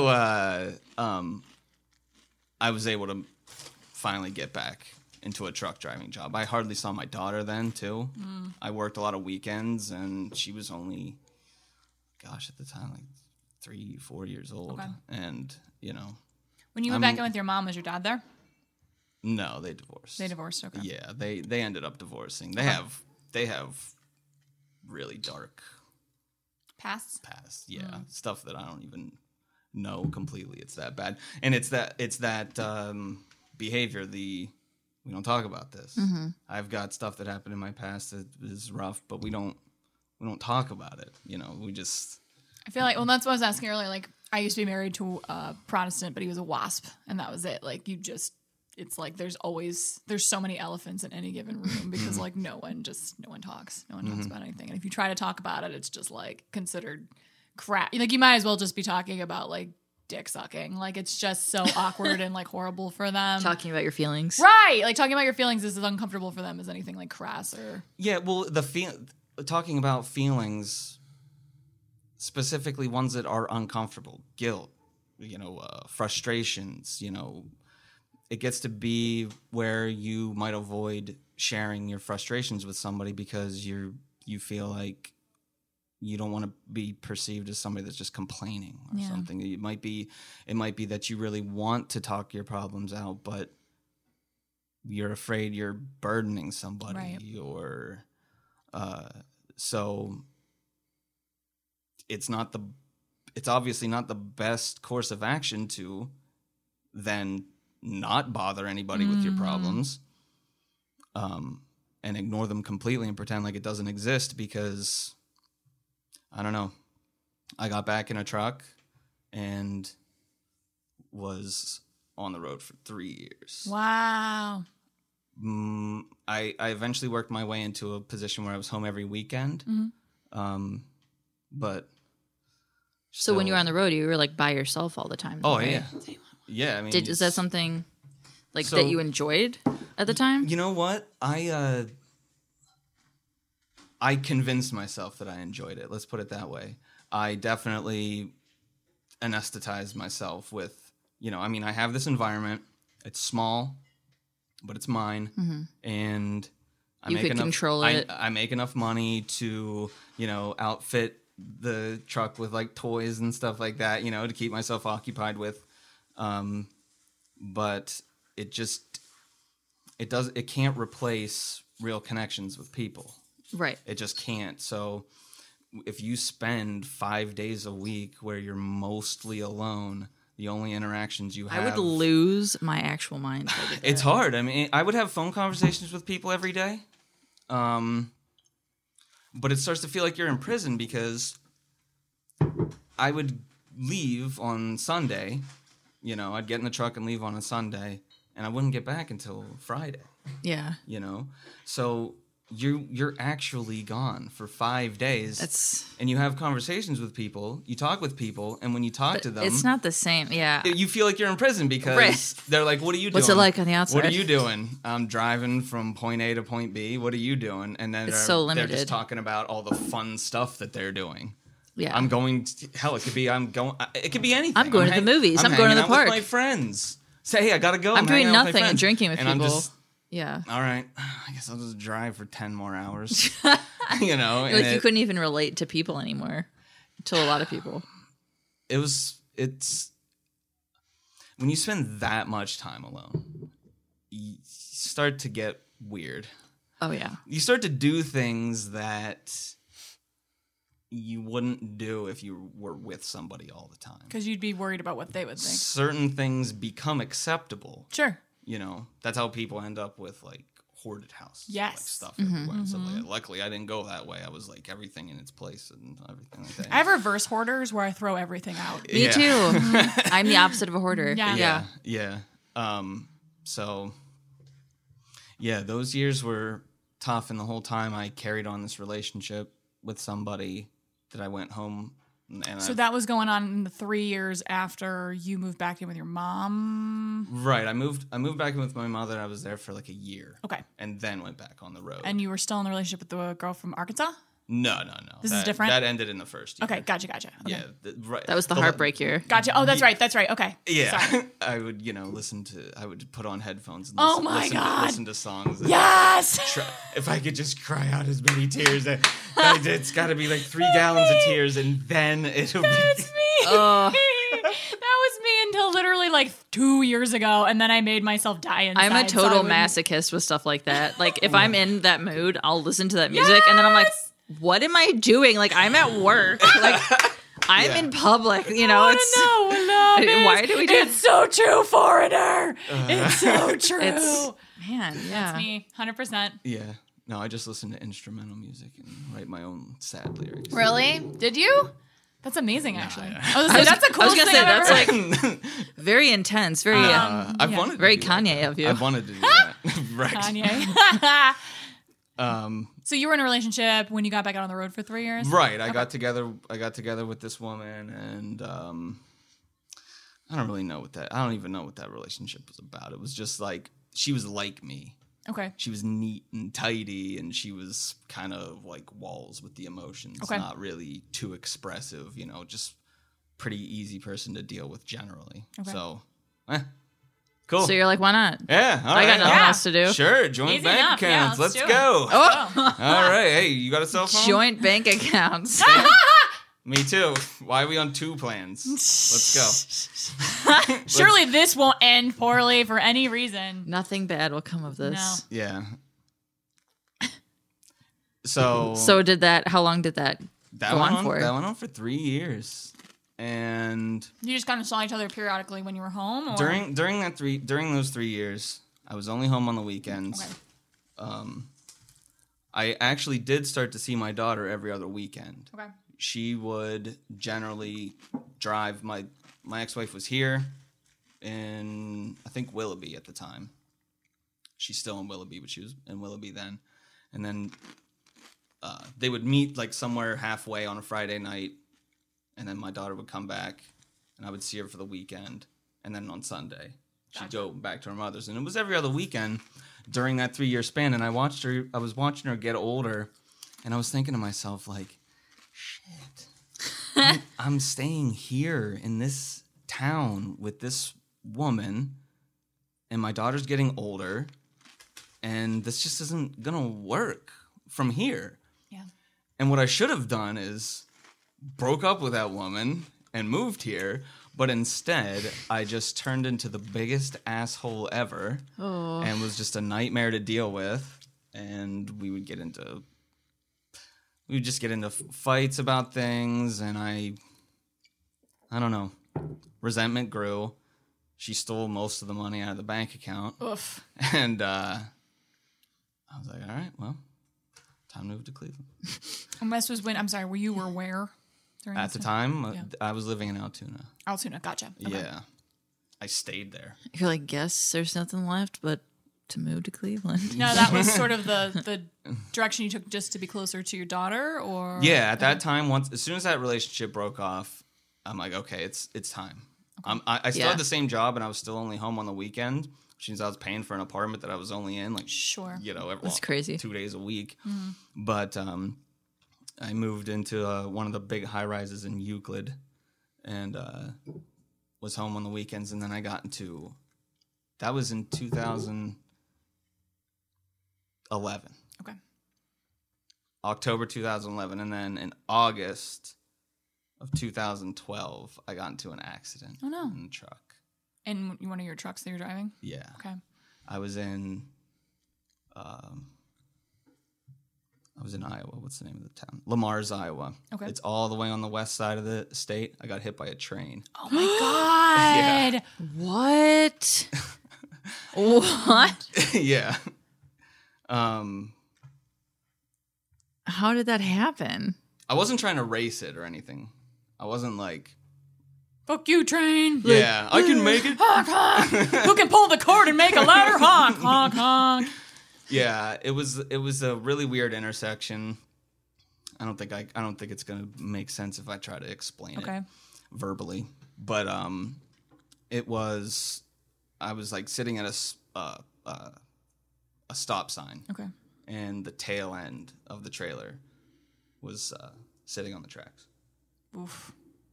D: I was able to finally get back into a truck driving job. I hardly saw my daughter then too. I worked a lot of weekends, and she was only, gosh, at the time like 3-4 years old.
B: Okay.
D: And
B: When you moved back in with your mom, was your dad there?
D: no, they divorced.
B: They divorced. Okay.
D: Yeah, they ended up divorcing. They have really dark
B: Past.
D: past. Yeah, stuff that I don't even know completely. It's that bad, and it's that behavior. We don't talk about this. I've got stuff that happened in my past that is rough, but we don't talk about it. We just.
B: I feel like, well, that's what I was asking earlier. Like, I used to be married to a Protestant, but he was a WASP, and that was it. Like, it's like there's so many elephants in any given room because like no one talks about anything, and if you try to talk about it, it's just like considered crap. Like, you might as well just be talking about like dick sucking. Like, it's just so awkward and like horrible for them.
C: Talking about your feelings.
B: Right, like talking about your feelings is as uncomfortable for them as anything like crass or
D: Yeah, well, talking about feelings, specifically ones that are uncomfortable, guilt, frustrations, it gets to be where you might avoid sharing your frustrations with somebody because you feel like you don't want to be perceived as somebody that's just complaining or something. It might be that you really want to talk your problems out, but you're afraid you're burdening somebody,
B: Right.
D: or so it's obviously not the best course of action to then not bother anybody with your problems, and ignore them completely and pretend like it doesn't exist, because I don't know. I got back in a truck and was on the road for 3 years.
B: wow.
D: I eventually worked my way into a position where I was home every weekend. But
C: So when you were on the road, you were like by yourself all the time.
D: oh
C: right?
D: yeah, yeah. I mean,
C: Is that something like
D: So-
C: that you enjoyed at the time?
D: You know what? I convinced myself that I enjoyed it. Let's put it that way. I definitely anesthetized myself with, I have this environment. It's small, but it's mine, and I
C: You
D: make
C: could
D: enough.
C: control it.
D: I make enough money to, outfit the truck with like toys and stuff like that, to keep myself occupied with. But it can't replace real connections with people.
C: Right.
D: It just can't. So if you spend 5 days a week where you're mostly alone, the only interactions you have,
C: I would lose my actual mind. if I did that.
D: it's hard. I mean, I would have phone conversations with people every day. But it starts to feel like you're in prison because I would leave on Sunday. You know, I'd get in the truck and leave on a Sunday, and I wouldn't get back until Friday.
C: Yeah.
D: You know, so you're actually gone for 5 days. And you have conversations with people, you talk with people, and when you talk to them,
C: it's not the same. Yeah.
D: You feel like you're in prison because they're like, "What are you doing?
C: What's it like on the outside?
D: What are you doing? I'm driving from point A to point B. What are you doing?" And then they're just talking about all the fun stuff that they're doing.
C: Yeah.
D: I'm going to, hell, it could be anything.
C: I'm going to the movies. I'm going to the
D: hanging out
C: park.
D: with my friends. Say, hey, I gotta go.
C: I'm doing
D: hanging out with my
C: nothing and
D: friends.
C: drinking with
D: and
C: people.
D: I'm just,
C: yeah.
D: all right, I guess I'll just drive for 10 more hours. You know, and
C: Like you couldn't even relate to people anymore. To a lot of people.
D: It's when you spend that much time alone, you start to get weird.
C: Oh yeah.
D: You start to do things that you wouldn't do if you were with somebody all the time.
B: Because you'd be worried about what they would think.
D: Certain things become acceptable.
B: Sure.
D: You know, that's how people end up with like hoarded houses.
B: Yes.
D: Like stuff everywhere and stuff like that. Luckily, I didn't go that way. I was like everything in its place and everything like that.
B: I have reverse hoarders where I throw everything out.
C: Me too. I'm the opposite of a hoarder.
B: Yeah.
D: Yeah. So, yeah, those years were tough, and the whole time I carried on this relationship with somebody that I went home. And
B: So that was going on in the 3 years after you moved back in with your mom.
D: Right. I moved back in with my mother. I was there for like a year.
B: Okay.
D: And then went back on the road.
B: And you were still in the relationship with the girl from Arkansas?
D: No.
B: This is different?
D: That ended in the first year.
B: Okay, gotcha. Okay.
D: Yeah. Right.
C: That was the heartbreak year.
B: Gotcha. Oh, that's right. Okay.
D: Yeah.
B: Sorry.
D: I would, I would put on headphones and
B: Oh my God.
D: listen to songs. And
B: Yes!
D: if I could just cry out as many tears, it's got to be like 3 gallons of tears, and then it'll be.
B: That's me. That was me until literally like 2 years ago, and then I made myself die inside.
C: I'm a total masochist with stuff like that. Like if I'm in that mood, I'll listen to that music and then I'm like, what am I doing? Like I'm at work. Like I'm in public, you know, why do we do
B: It's so true, foreigner. It's so true.
C: Man, yeah.
B: That's me, 100%.
D: Yeah. No, I just listen to instrumental music and write my own sad lyrics.
B: Really? Did you? That's amazing, actually. I was gonna say, that's the coolest thing I've ever heard.
C: That's like very intense, very
D: I've wanted to
C: very
D: do
C: Kanye
D: that.
C: of you.
D: I've wanted to do that. Right.
B: Kanye. So you were in a relationship when you got back out on the road for 3 years?
D: Right. I got together with this woman, and I don't really know I don't even know what that relationship was about. It was just like she was like me.
B: Okay.
D: She was neat and tidy, and she was kind of like walls with the emotions.
B: Okay.
D: Not really too expressive, just pretty easy person to deal with generally.
B: Okay.
D: So, cool.
C: So you're like, why not?
D: Yeah, all
C: I got
D: right.
C: nothing else to do.
D: Sure, joint
B: Easy
D: bank
B: enough. Yeah,
D: accounts.
B: let's
D: Let's
B: do it.
D: go.
C: Oh,
D: All right. Hey, you got a cell phone?
C: joint bank accounts.
D: Me too. Why are we on 2 plans? Let's go.
B: Surely this won't end poorly for any reason.
C: Nothing bad will come of this.
B: No.
D: Yeah. So
C: How long did that
D: that
C: go
D: went
C: on for?
D: That went on for 3 years, and
B: You just kind of saw each other periodically when you were home? Or?
D: during those 3 years, I was only home on the weekends.
B: Okay.
D: I actually did start to see my daughter every other weekend.
B: Okay.
D: She would generally drive. My ex-wife was here in, I think, Willoughby at the time. She's still in Willoughby, but she was in Willoughby then. And then they would meet like somewhere halfway on a Friday night, and then my daughter would come back, and I would see her for the weekend. And then on Sunday, she'd go back to her mother's. And it was every other weekend during that 3-year span. And I was watching her get older, and I was thinking to myself, like, shit, I'm staying here in this town with this woman, and my daughter's getting older, and this just isn't gonna work from here.
B: Yeah.
D: And what I should have done is broke up with that woman and moved here, but instead I just turned into the biggest asshole ever and was just a nightmare to deal with, and we would just get into fights about things, and I don't know. Resentment grew. She stole most of the money out of the bank account.
B: Oof.
D: And I was like, all right, well, time to move to Cleveland.
B: And this was when, I'm sorry, you were where? during
D: At the
B: this
D: time,
B: Yeah.
D: I was living in Altoona.
B: Altoona, gotcha. Okay.
D: Yeah. I stayed there.
C: You're like, guess there's nothing left but to move to Cleveland.
B: No, that was sort of the direction you took just to be closer to your daughter, or
D: Yeah, at that time, as soon as that relationship broke off, I'm like, okay, it's time. I still
C: Yeah.
D: had the same job, and I was still only home on the weekend, which means I was paying for an apartment that I was only in, like,
B: Sure.
C: That's crazy.
D: 2 days a week. But I moved into one of the big high rises in Euclid, and was home on the weekends, and then I got into that was in 2011.
B: Okay.
D: October 2011, and then in August of 2012, I got into an accident.
B: Oh, no.
D: In a truck.
B: In one of your trucks that you're driving?
D: Yeah.
B: Okay.
D: I was in Iowa. What's the name of the town? Lamar's, Iowa.
B: Okay.
D: It's all the way on the west side of the state. I got hit by a train.
B: Oh my God.
C: What? What?
D: Yeah.
C: How did that happen?
D: I wasn't trying to race it or anything. I wasn't like,
B: Fuck you, train.
D: yeah, I can make it.
B: Honk, honk. Who can pull the cord and make a louder honk, honk, honk?
D: Yeah, it was a really weird intersection. I don't think it's gonna make sense if I try to explain
B: Okay.
D: it verbally. But I was like sitting at a stop sign,
B: Okay.
D: and the tail end of the trailer was sitting on the tracks.
B: Oof.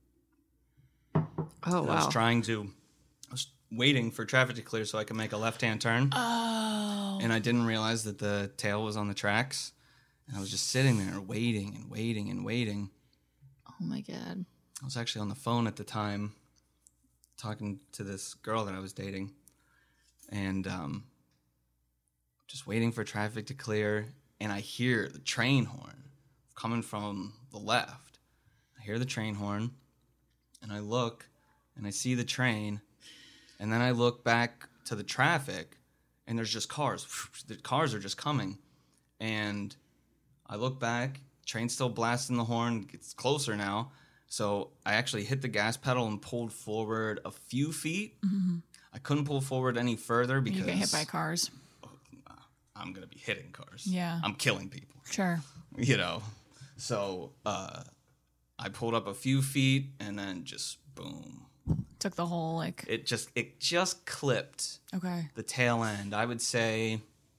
C: Oh,
D: I was waiting for traffic to clear so I could make a left-hand turn.
B: Oh.
D: And I didn't realize that the tail was on the tracks. And I was just sitting there waiting and waiting and waiting.
C: Oh, my God.
D: I was actually on the phone at the time talking to this girl that I was dating. And just waiting for traffic to clear. And I hear the train horn coming from the left. I hear the train horn. And I look and I see the train. And then I look back to the traffic, and there's just cars. The cars are just coming. And I look back, train's still blasting the horn, gets closer now. So I actually hit the gas pedal and pulled forward a few feet. Mm-hmm. I couldn't pull forward any further because
B: You get hit by cars.
D: I'm going to be hitting cars.
B: Yeah.
D: I'm killing people,
B: Sure.
D: you know. So I pulled up a few feet, and then just boom.
B: Took the whole, like...
D: It just clipped
B: Okay.
D: the tail end. I would say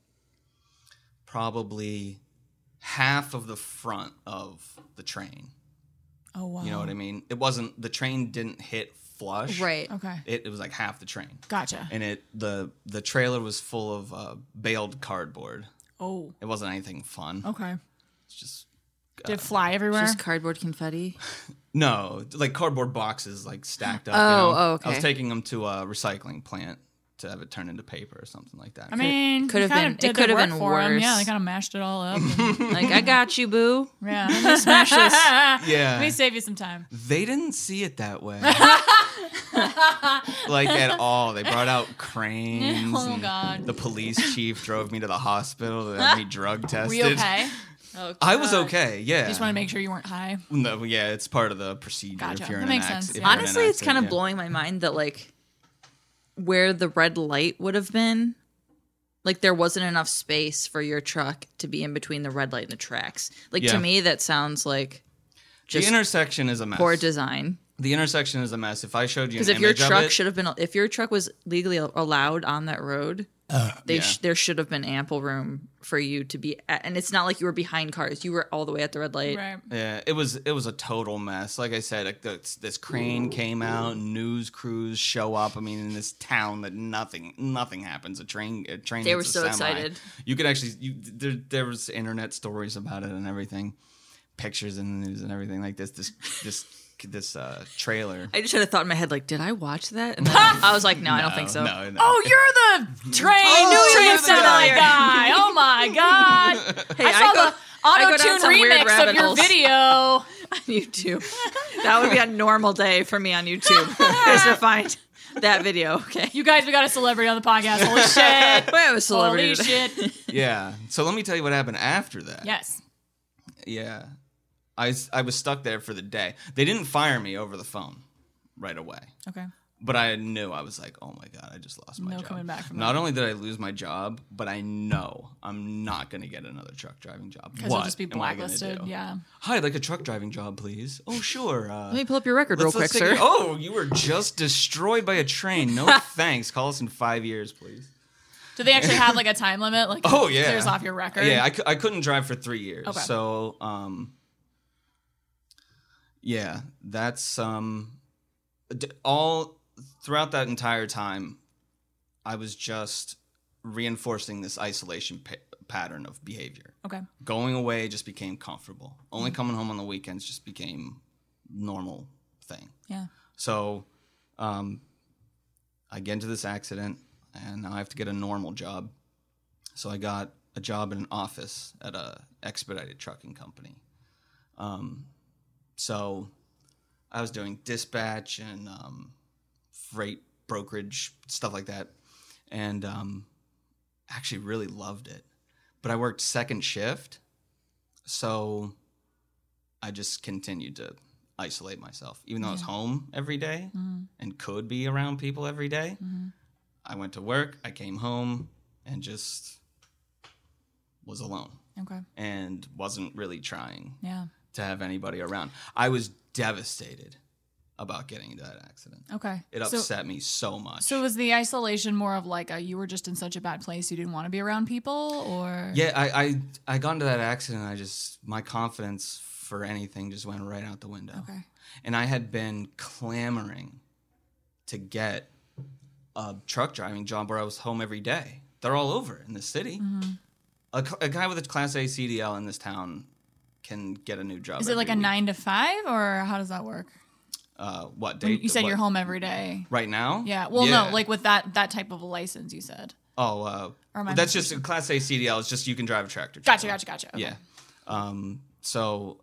D: probably half of the front of the train.
B: Oh, wow.
D: You know what I mean? The train didn't hit flush.
C: Right.
B: Okay.
D: It was like half the train.
B: Gotcha.
D: And the trailer was full of baled cardboard.
B: Oh.
D: It wasn't anything fun.
B: Okay.
D: It's just
B: Did it fly everywhere?
C: Just cardboard confetti.
D: no, like cardboard boxes like stacked up.
C: Okay.
D: I was taking them to a recycling plant to have it turned into paper or something like that.
B: I mean,
C: Could have
B: you kinda
C: been-
B: did
C: it could
B: the
C: have
B: work
C: been
B: for 'em.
C: worse.
B: Yeah, they kind of mashed it all up. and-
C: Like, I got you, boo.
B: yeah.
C: Smash this.
D: Yeah.
B: Let me save you some time.
D: They didn't see it that way. Like at all. They brought out cranes.
B: Oh,
D: and
B: God.
D: The police chief drove me to the hospital to have me drug tested.
B: Were you okay?
D: I was okay, yeah.
B: You just want to make sure you weren't high.
D: No, yeah, it's part of the procedure.
B: Gotcha.
D: If you're
B: That
D: in
B: makes
D: an
B: sense,
D: accident.
B: yeah.
C: Honestly, it's kind of blowing my mind that, like, where the red light would have been, like, there wasn't enough space for your truck to be in between the red light and the tracks. Like,
D: Yeah.
C: to me, that sounds like
D: The
C: just
D: intersection is a mess.
C: poor design.
D: The intersection is a mess. If I showed you an
C: Because if your
D: image of
C: truck
D: it,
C: should have been, if your truck was legally allowed on that road,
D: yeah.
C: there should have been ample room for you to be. And it's not like you were behind cars; you were all the way at the red light.
B: Right.
D: Yeah, it was a total mess. Like I said, like this crane came out, news crews show up. I mean, in this town that nothing happens. A train.
C: They were
D: hits a
C: so
D: semi.
C: excited.
D: You could actually there was internet stories about it and everything, pictures in the news and everything like this trailer.
C: I just had a thought in my head, like, did I watch that? And then I was like, no, I don't think so.
D: No.
B: Oh, you're the train semi guy. Oh my god!
C: Hey,
B: I saw the
C: I go down
B: auto-tune
C: some weird
B: remix of
C: rabbit
B: your
C: holes.
B: video.
C: On YouTube. That would be a normal day for me on YouTube, is to find that video. Okay.
B: You guys, we got a celebrity on the podcast. Holy shit!
C: We have a celebrity
B: Holy
C: today.
B: shit!
D: Yeah. So let me tell you what happened after that.
B: Yes.
D: Yeah. I was stuck there for the day. They didn't fire me over the phone right away.
B: Okay.
D: But I knew, I was like, oh my God, I just lost my job.
B: No coming back from
D: Not
B: that.
D: only did I lose my job, but I know I'm not going to get another truck driving job.
B: Because
D: What
B: you'll just be
D: am I gonna
B: blacklisted.
D: do?
B: Yeah.
D: Hi, I'd like a truck driving job, please. Oh, sure.
C: Let me pull up your record real quick,
D: take
C: sir.
D: Oh, you were just destroyed by a train. No thanks. Call us in 5 years, please.
B: Do they actually have like a time limit? Like,
D: Oh, yeah.
B: clears off your record.
D: Yeah, I couldn't drive for 3 years.
B: Okay.
D: So, yeah, that's all throughout that entire time. I was just reinforcing this isolation pattern of behavior.
B: Okay.
D: Going away just became comfortable. Only coming home on the weekends just became normal thing.
B: Yeah.
D: So, I get into this accident, and now I have to get a normal job. So I got a job in an office at a expedited trucking company. So I was doing dispatch and freight brokerage, stuff like that, and actually really loved it. But I worked second shift, so I just continued to isolate myself. Even though I was home every day and could be around people every day, I went to work, I came home, and just was alone
B: Okay.
D: and wasn't really trying
B: Yeah.
D: to have anybody around. I was devastated about getting into that accident.
B: Okay.
D: It upset me so much.
B: So was the isolation more of like you were just in such a bad place you didn't want to be around people, or?
D: Yeah, I got into that accident. My confidence for anything just went right out the window.
B: Okay.
D: And I had been clamoring to get a truck driving job where I was home every day. They're all over in the city.
B: Mm-hmm.
D: A guy with a Class A CDL in this town can get a new job.
B: Is it like a
D: every week.
B: 9 to 5, or how does that work?
D: What
B: When
D: date?
B: you said
D: what-
B: you're home every day.
D: right now.
B: Yeah. Well, no, like with that type of a license, you said.
D: Oh,
B: Or am I
D: that's just a Class A CDL. It's just you can drive a tractor.
B: Gotcha.
D: trailer.
B: Gotcha. Okay.
D: Yeah. So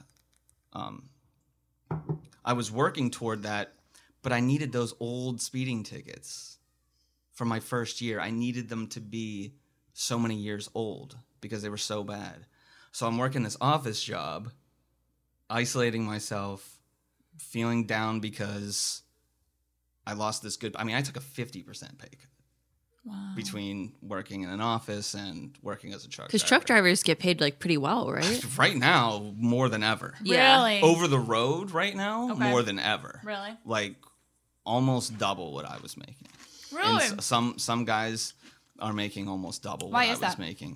D: I was working toward that, but I needed those old speeding tickets from my first year. I needed them to be so many years old because they were so bad. So I'm working this office job, isolating myself, feeling down because I lost this good. I mean, I took a 50% pay cut.
B: Wow.
D: Between working in an office and working as a truck driver.
C: Because truck drivers get paid like pretty well, right?
D: Right now, more than ever.
C: Yeah.
B: Really?
D: Over the road right now,
B: Okay.
D: more than ever.
B: Really?
D: Like almost double what I was making.
B: Really?
D: And some guys are making almost double
B: Why
D: what I
B: is
D: was
B: that?
D: making.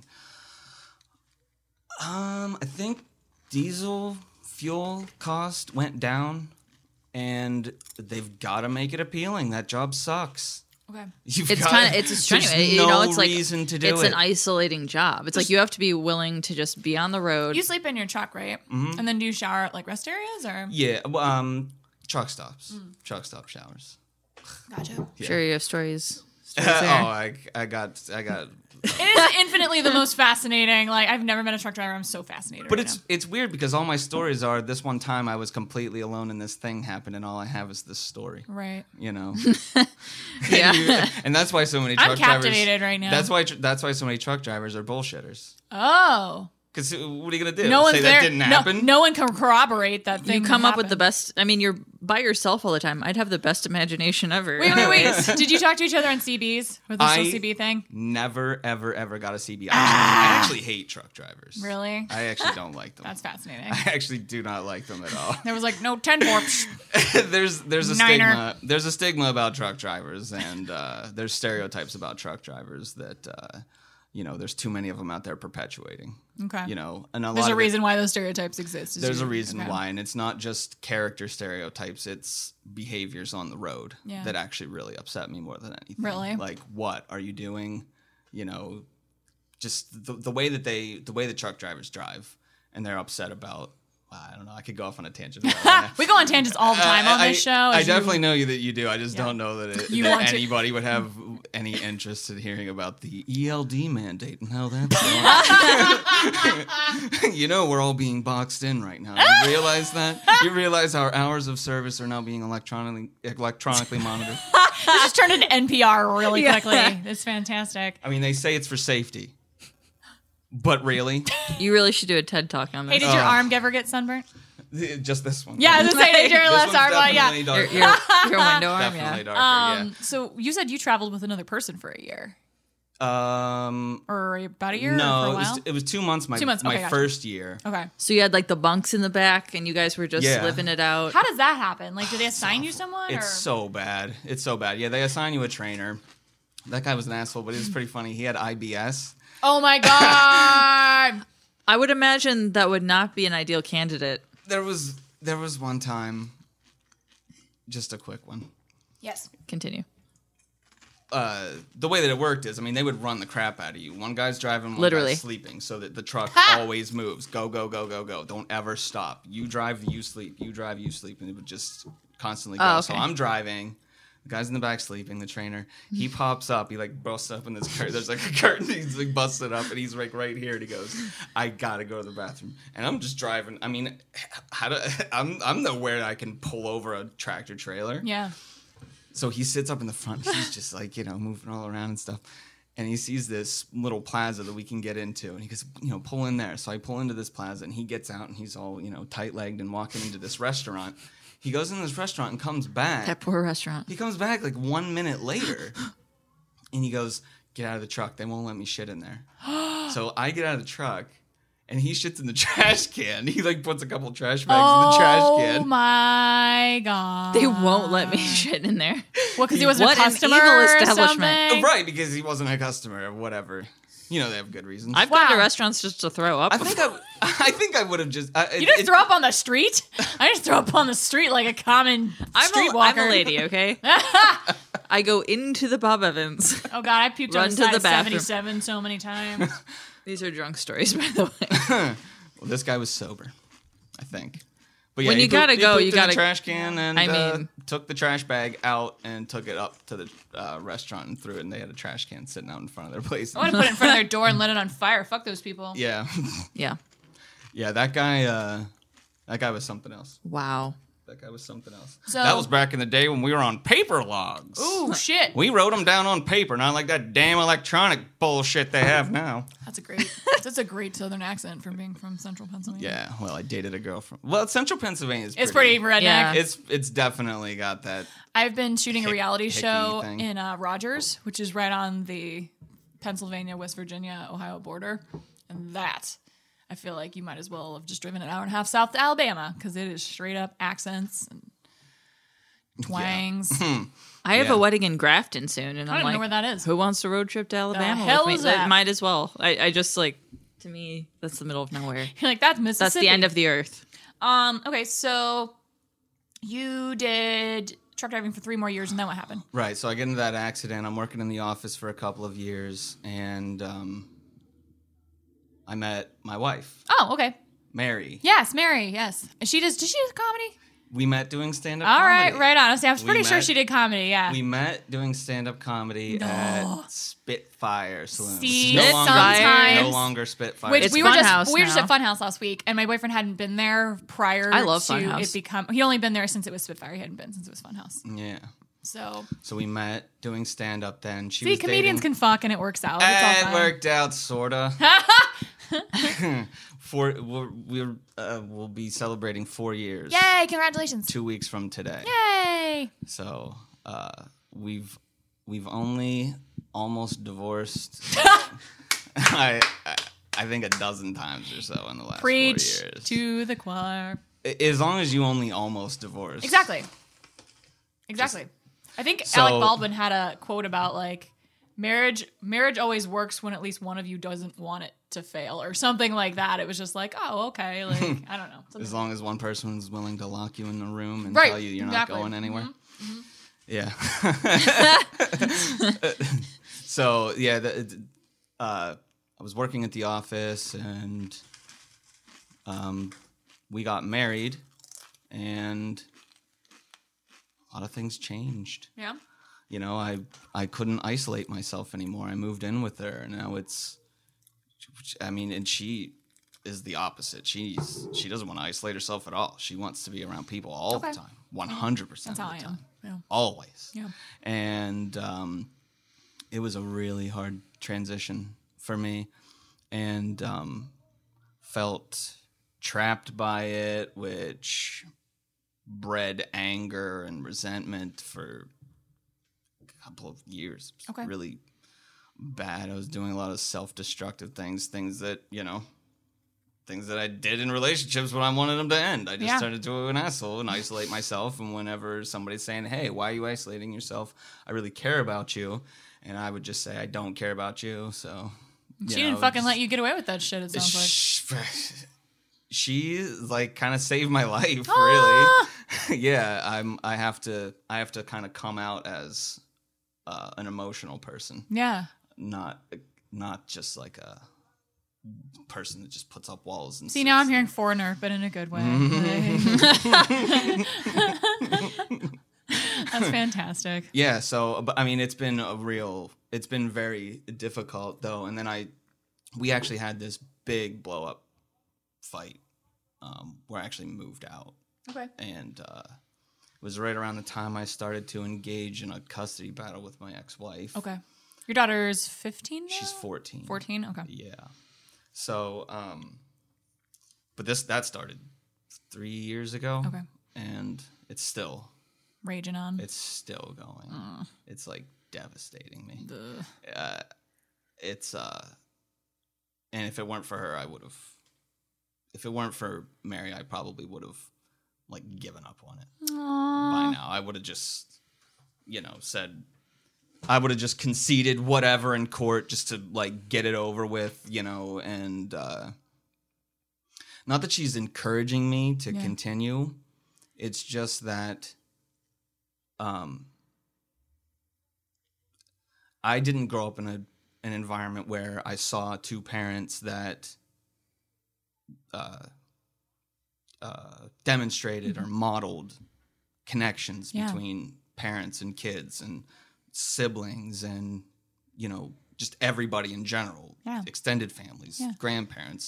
D: I think diesel fuel cost went down, and they've got to make it appealing. That job sucks.
B: Okay.
C: It's strenuous.
D: There's
C: You know,
D: no
C: it's like
D: reason to do
C: it's
D: it.
C: an isolating job. It's like you have to be willing to just be on the road.
B: You sleep in your truck, right? Mm-hmm. And then do you shower at like rest areas, or?
D: Yeah, truck stops, truck stop showers.
B: Gotcha.
C: Sure, you have stories.
D: Oh,
C: there.
D: I got.
B: It is infinitely the most fascinating. Like, I've never been a truck driver. I'm so fascinated.
D: But
B: right
D: it's weird because all my stories are this one time I was completely alone and this thing happened and all I have is this story.
B: now. Right.
D: You know.
C: Yeah.
D: And that's why so many
B: I'm
D: truck drivers.
B: captivated right now.
D: That's why so many truck drivers are bullshitters.
B: Oh.
D: Because what are you gonna do?
B: No one's
D: Say
B: there.
D: that didn't happen?
B: No one can corroborate that thing.
C: You come up with the
B: happened.
C: best. I mean, you're by yourself all the time. I'd have the best imagination ever.
B: Wait. Did you talk to each other on CBs? Or the still CB thing?
D: Never, ever got a CB. I actually hate truck drivers.
B: Really?
D: I actually don't like them.
B: That's fascinating.
D: I actually do not like them at all.
B: There was like no 10-4.
D: there's a
B: Niner.
D: stigma. There's a stigma about truck drivers, and there's stereotypes about truck drivers that there's too many of them out there perpetuating.
B: Okay.
D: And
B: There's a reason why those stereotypes exist.
D: There's a reason why, and it's not just character stereotypes; it's behaviors on the road that actually really upset me more than anything.
B: Really?
D: Like, what are you doing? Just the way that truck drivers drive, and they're upset about. I don't know. I could go off on a tangent about that.
B: We go on tangents all the time on this show.
D: I
B: as you-
D: definitely know that you do. I just don't know that,
B: You
D: that
B: want to-
D: anybody would have any interest in hearing about the ELD mandate and how that's going. We're all being boxed in right now. You realize that? You realize our hours of service are now being electronically monitored?
B: This just turned into NPR really
C: Yeah.
B: quickly. It's fantastic.
D: I mean, they say it's for safety. But really,
C: You really should do a TED Talk on
B: Hey,
C: this.
B: did your arm ever get sunburnt?
D: just this one.
B: Yeah, I was gonna say, did your
D: This
B: left
D: one's
B: arm?
D: definitely
B: Yeah.
D: darker.
C: Your window arm,
D: Definitely
C: yeah.
D: darker.
B: So you said you traveled with another person for a year, or about a year? or for
D: No,
B: a
D: it was
B: while?
D: 2 months.
B: 2 months, okay,
D: My
B: gotcha.
D: first year.
B: Okay.
C: So you had like the bunks in the back, and you guys were just
D: Yeah.
C: living it out.
B: How does that happen? Like, do they assign you someone?
D: It's
B: or?
D: so bad. It's so bad. Yeah, they assign you a trainer. That guy was an asshole, but he was pretty funny. He had IBS.
B: Oh my god!
C: I would imagine that would not be an ideal candidate.
D: There was one time, just a quick one.
B: Yes.
C: Continue.
D: The way that it worked is, I mean, they would run the crap out of you. One guy's driving, one
C: Literally.
D: guy's sleeping, so that the truck always moves. Go, go, go, go, go. Don't ever stop. You drive, you sleep. You drive, you sleep, and it would just constantly go.
C: Oh,
D: So
C: okay.
D: I'm driving. The guy's in the back sleeping. The trainer, he pops up. He like busts up in this curtain. There's like a curtain. He's like busted up, and he's like right here. And he goes, "I gotta go to the bathroom." And I'm just driving. I mean, I'm nowhere that I can pull over a tractor trailer.
B: Yeah.
D: So he sits up in the front. He's just like, moving all around and stuff. And he sees this little plaza that we can get into. And he goes, pull in there. So I pull into this plaza and he gets out and he's all, tight-legged and walking into this restaurant. He goes in this restaurant and comes back.
C: That poor restaurant.
D: He comes back like 1 minute later. And he goes, get out of the truck. They won't let me shit in there. So I get out of the truck. And he shits in the trash can. He like puts a couple trash bags in the trash can.
B: Oh my god!
C: They won't let me shit in there.
B: Well, because he wasn't
C: What
B: a
C: an
B: customer
C: evil
B: or
C: establishment.
B: something?
D: Right, because he wasn't a customer or whatever. They have good reasons.
C: I've gone to
B: Wow.
C: restaurants just to throw up.
D: I think I would have just.
B: You just throw up on the street? I just throw up on the street like a common
C: I'm
B: streetwalker.
C: a lady, okay? I go into the Bob Evans.
B: Oh god, I puked
C: Run
B: on the
C: to
B: side
C: the
B: of
C: bathroom.
B: 77 so many times.
C: These are drunk stories, by the way.
D: Well, this guy was sober, I think. But yeah,
C: When
D: he
C: you gotta
D: pooped-
C: go,
D: he
C: you
D: pooped in
C: gotta-
D: the trash can and
C: I mean-
D: took the trash bag out and took it up to the restaurant and threw it. And they had a trash can sitting out in front of their place.
B: I want to put it in front of their door and let it on fire. Fuck those people.
D: Yeah,
C: Yeah.
D: yeah. That guy was something else.
C: Wow.
D: That guy was something else.
B: So-
D: That was back in the day when we were on paper logs.
B: Ooh, shit.
D: We wrote them down on paper, not like that damn electronic bullshit they have now.
B: That's a great southern accent for being from central Pennsylvania.
D: Yeah, well, I dated a girl from. Well, Central Pennsylvania is.
B: It's pretty redneck.
C: Yeah.
D: It's definitely got that.
B: I've been shooting a reality
D: hickey
B: show
D: thing.
B: in Rogers, which is right on the Pennsylvania, West Virginia, Ohio border. And that, I feel like you might as well have just driven an hour and a half south to Alabama because it is straight up accents and twangs.
C: I have
D: Yeah.
C: a wedding in Grafton soon, and
B: I
C: I'm
B: don't
C: like,
B: know where that is.
C: who wants to road trip to Alabama
B: hell
C: with me?
B: is that?
C: Might as well. I just like, to me, that's the middle of nowhere.
B: You're like, that's Mississippi.
C: That's the end of the earth.
B: Okay, so you did truck driving for 3 more years, and then what happened?
D: Right. So I get into that accident. I'm working in the office for a couple of years, and I met my wife,
B: Oh, okay.
D: Mary.
B: Yes, Mary. Yes, and does she do comedy?
D: We met doing stand-up
B: All
D: comedy.
B: right, right on. I was
D: We
B: pretty sure
D: met-
B: she did comedy. Yeah.
D: We met doing stand-up comedy at Spitfire Saloon.
B: See,
D: no longer,
B: sometimes-
D: no longer Spitfire.
B: Which
C: It's
B: we were
C: Funhouse
B: just at
C: now.
B: Funhouse last week, and my boyfriend hadn't been there prior
C: I love
B: to
C: Funhouse.
B: it become. He'd only been there since it was Spitfire. He hadn't been since it was Funhouse.
D: Yeah.
B: So
D: So we met doing stand-up then. She
B: see,
D: was
B: comedians
D: dating.
B: can fuck, and it works out. It's all
D: It
B: fine.
D: worked out, sorta. We'll be celebrating 4 years.
B: Yay! Congratulations!
D: 2 weeks from today.
B: Yay!
D: So we've only almost divorced. I think a dozen times or so in the last 4
B: Preach
D: years.
B: to the choir.
D: As long as you only almost divorced.
B: Exactly. I think Alec
D: So-
B: Baldwin had a quote about like marriage always works when at least one of you doesn't want it to fail or something like that. It was just like, oh, okay, like I don't know. Something
D: As long as one person is willing to lock you in a room and
B: Right,
D: tell you you're
B: exactly.
D: not going anywhere.
B: Mm-hmm.
D: Yeah. So yeah, I was working at the office and we got married and a lot of things changed.
B: yeah.
D: You know, I couldn't isolate myself anymore. I moved in with her, and now and she is the opposite. She doesn't want to isolate herself at all. She wants to be around people all
B: Okay.
D: the time, 100%
B: That's
D: of
B: how
D: the
B: I
D: time,
B: am. Yeah.
D: always.
B: Yeah.
D: And it was a really hard transition for me. and felt trapped by it, which bred anger and resentment for a couple of years. It was
B: Okay.
D: really bad. I was doing a lot of self-destructive things that, things that I did in relationships when I wanted them to end. I just
B: Yeah.
D: started to be an asshole and isolate myself. And whenever somebody's saying, hey, why are you isolating yourself? I really care about you. And I would just say, I don't care about you. So
B: She didn't fucking let you get away with that shit, it sounds like.
D: She like kind of saved my life,
B: Ah!
D: really. Yeah, I have to kind of come out as an emotional person,
B: Yeah.
D: not just like a person that just puts up walls and
B: See,
D: sits.
B: now I'm hearing foreigner, but in a good way. That's fantastic.
D: Yeah, so but I mean it's been very difficult though, and then we actually had this big blow up fight where I actually moved out.
B: Okay.
D: And it was right around the time I started to engage in a custody battle with my ex-wife.
B: Okay. Your daughter's 15 now?
D: She's 14.
B: 14? Okay.
D: Yeah. So, but that started 3 years ago.
B: Okay.
D: And it's still
B: Raging on.
D: going. It's like devastating me.
B: Ugh.
D: And if it weren't for her, if it weren't for Mary, I probably would have like given up on it by now. I would have just, said, I would have just conceded whatever in court just to like get it over with, and not that she's encouraging me to continue. It's just that I didn't grow up in an environment where I saw two parents that demonstrated or modeled connections between parents and kids and siblings and, just everybody in general, extended families, grandparents.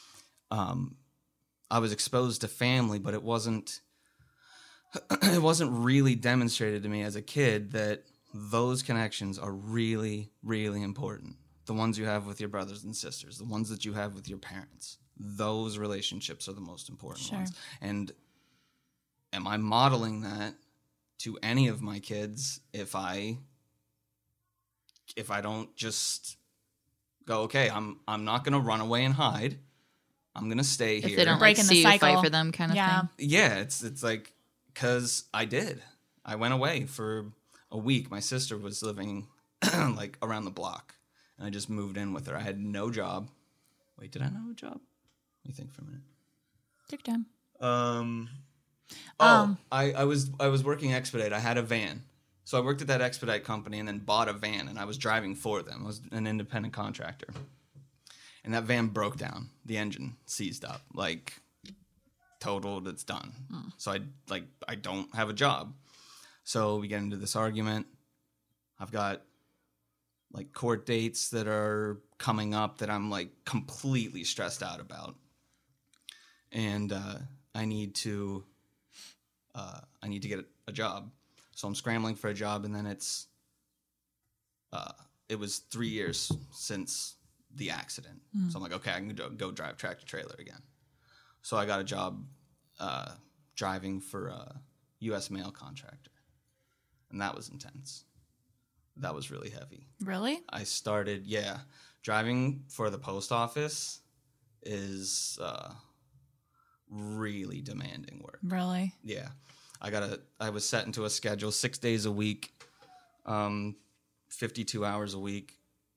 D: I was exposed to family, but it wasn't really demonstrated to me as a kid that those connections are really, really important. The ones you have with your brothers and sisters, the ones that you have with your parents. Those relationships are the most important ones. And am I modeling that to any of my kids if I don't just go, okay, I'm not going to run away and hide. I'm going to stay here.
C: If they don't
B: Breaking the
C: see you
B: cycle.
C: fight for them kind of thing.
D: Yeah, it's like, because I did. I went away for a week. My sister was living like around the block, and I just moved in with her. I had no job. Wait, did I not have a job? Let me think for a minute.
B: Take your time.
D: I was working Expedite. I had a van. So I worked at that Expedite company and then bought a van, and I was driving for them. I was an independent contractor. And that van broke down. The engine seized up. Like, totaled, it's done. So I don't have a job. So we get into this argument. I've got like court dates that are coming up that I'm like completely stressed out about. And I need to get a job. So I'm scrambling for a job, and then it was 3 years since the accident. So I'm like, okay, I can go drive tractor trailer again. So I got a job driving for a U.S. mail contractor, and that was intense. That was really heavy.
B: Really?
D: I started, driving for the post office is really demanding work.
B: Really?
D: Yeah. I was set into a schedule 6 days a week, 52 hours a week,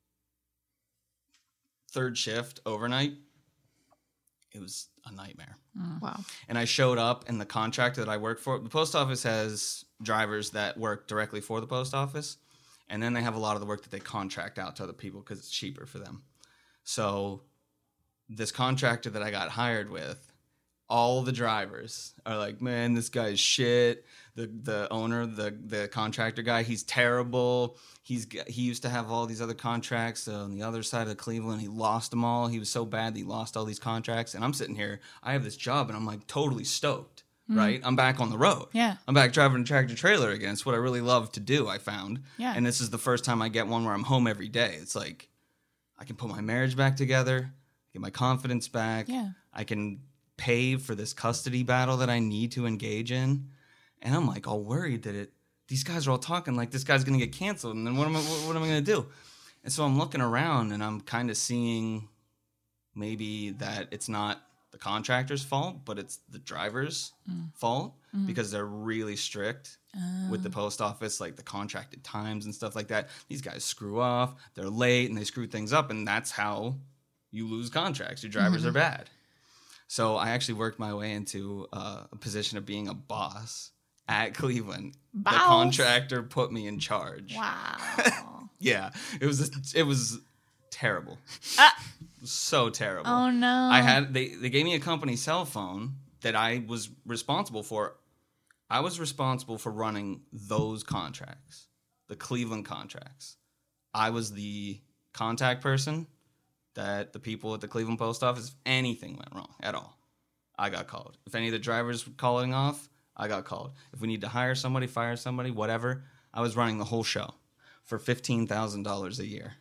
D: third shift overnight. It was a nightmare.
C: Wow.
D: And I showed up, and the contractor that I work for, the post office has drivers that work directly for the post office, and then they have a lot of the work that they contract out to other people because it's cheaper for them. So this contractor that I got hired with, all the drivers are like, man, this guy's shit. The owner, the contractor guy, he's terrible. He used to have all these other contracts on the other side of Cleveland. He lost them all. He was so bad that he lost all these contracts. And I'm sitting here, I have this job, and I'm like totally stoked, right? I'm back on the road.
B: Yeah.
D: I'm back driving a tractor trailer again. It's what I really love to do, I found.
B: Yeah.
D: And this is the first time I get one where I'm home every day. It's like, I can put my marriage back together, get my confidence back.
B: Yeah.
D: I can pay for this custody battle that I need to engage in. And I'm like all worried that these guys are all talking like this guy's going to get canceled. And then what am I going to do? And so I'm looking around and I'm kind of seeing maybe that it's not the contractor's fault, but it's the driver's fault because they're really strict with the post office, like the contracted times and stuff like that. These guys screw off, they're late, and they screw things up, and that's how you lose contracts. Your drivers are bad. So I actually worked my way into a position of being a boss at Cleveland.
B: Boss?
D: The contractor put me in charge.
B: Wow.
D: Yeah, it was terrible. So terrible.
B: Oh no.
D: They gave me a company cell phone that I was responsible for. I was responsible for running those contracts, the Cleveland contracts. I was the contact person that the people at the Cleveland post office, if anything went wrong at all, I got called. If any of the drivers were calling off, I got called. If we need to hire somebody, fire somebody, whatever, I was running the whole show for $15,000 a year.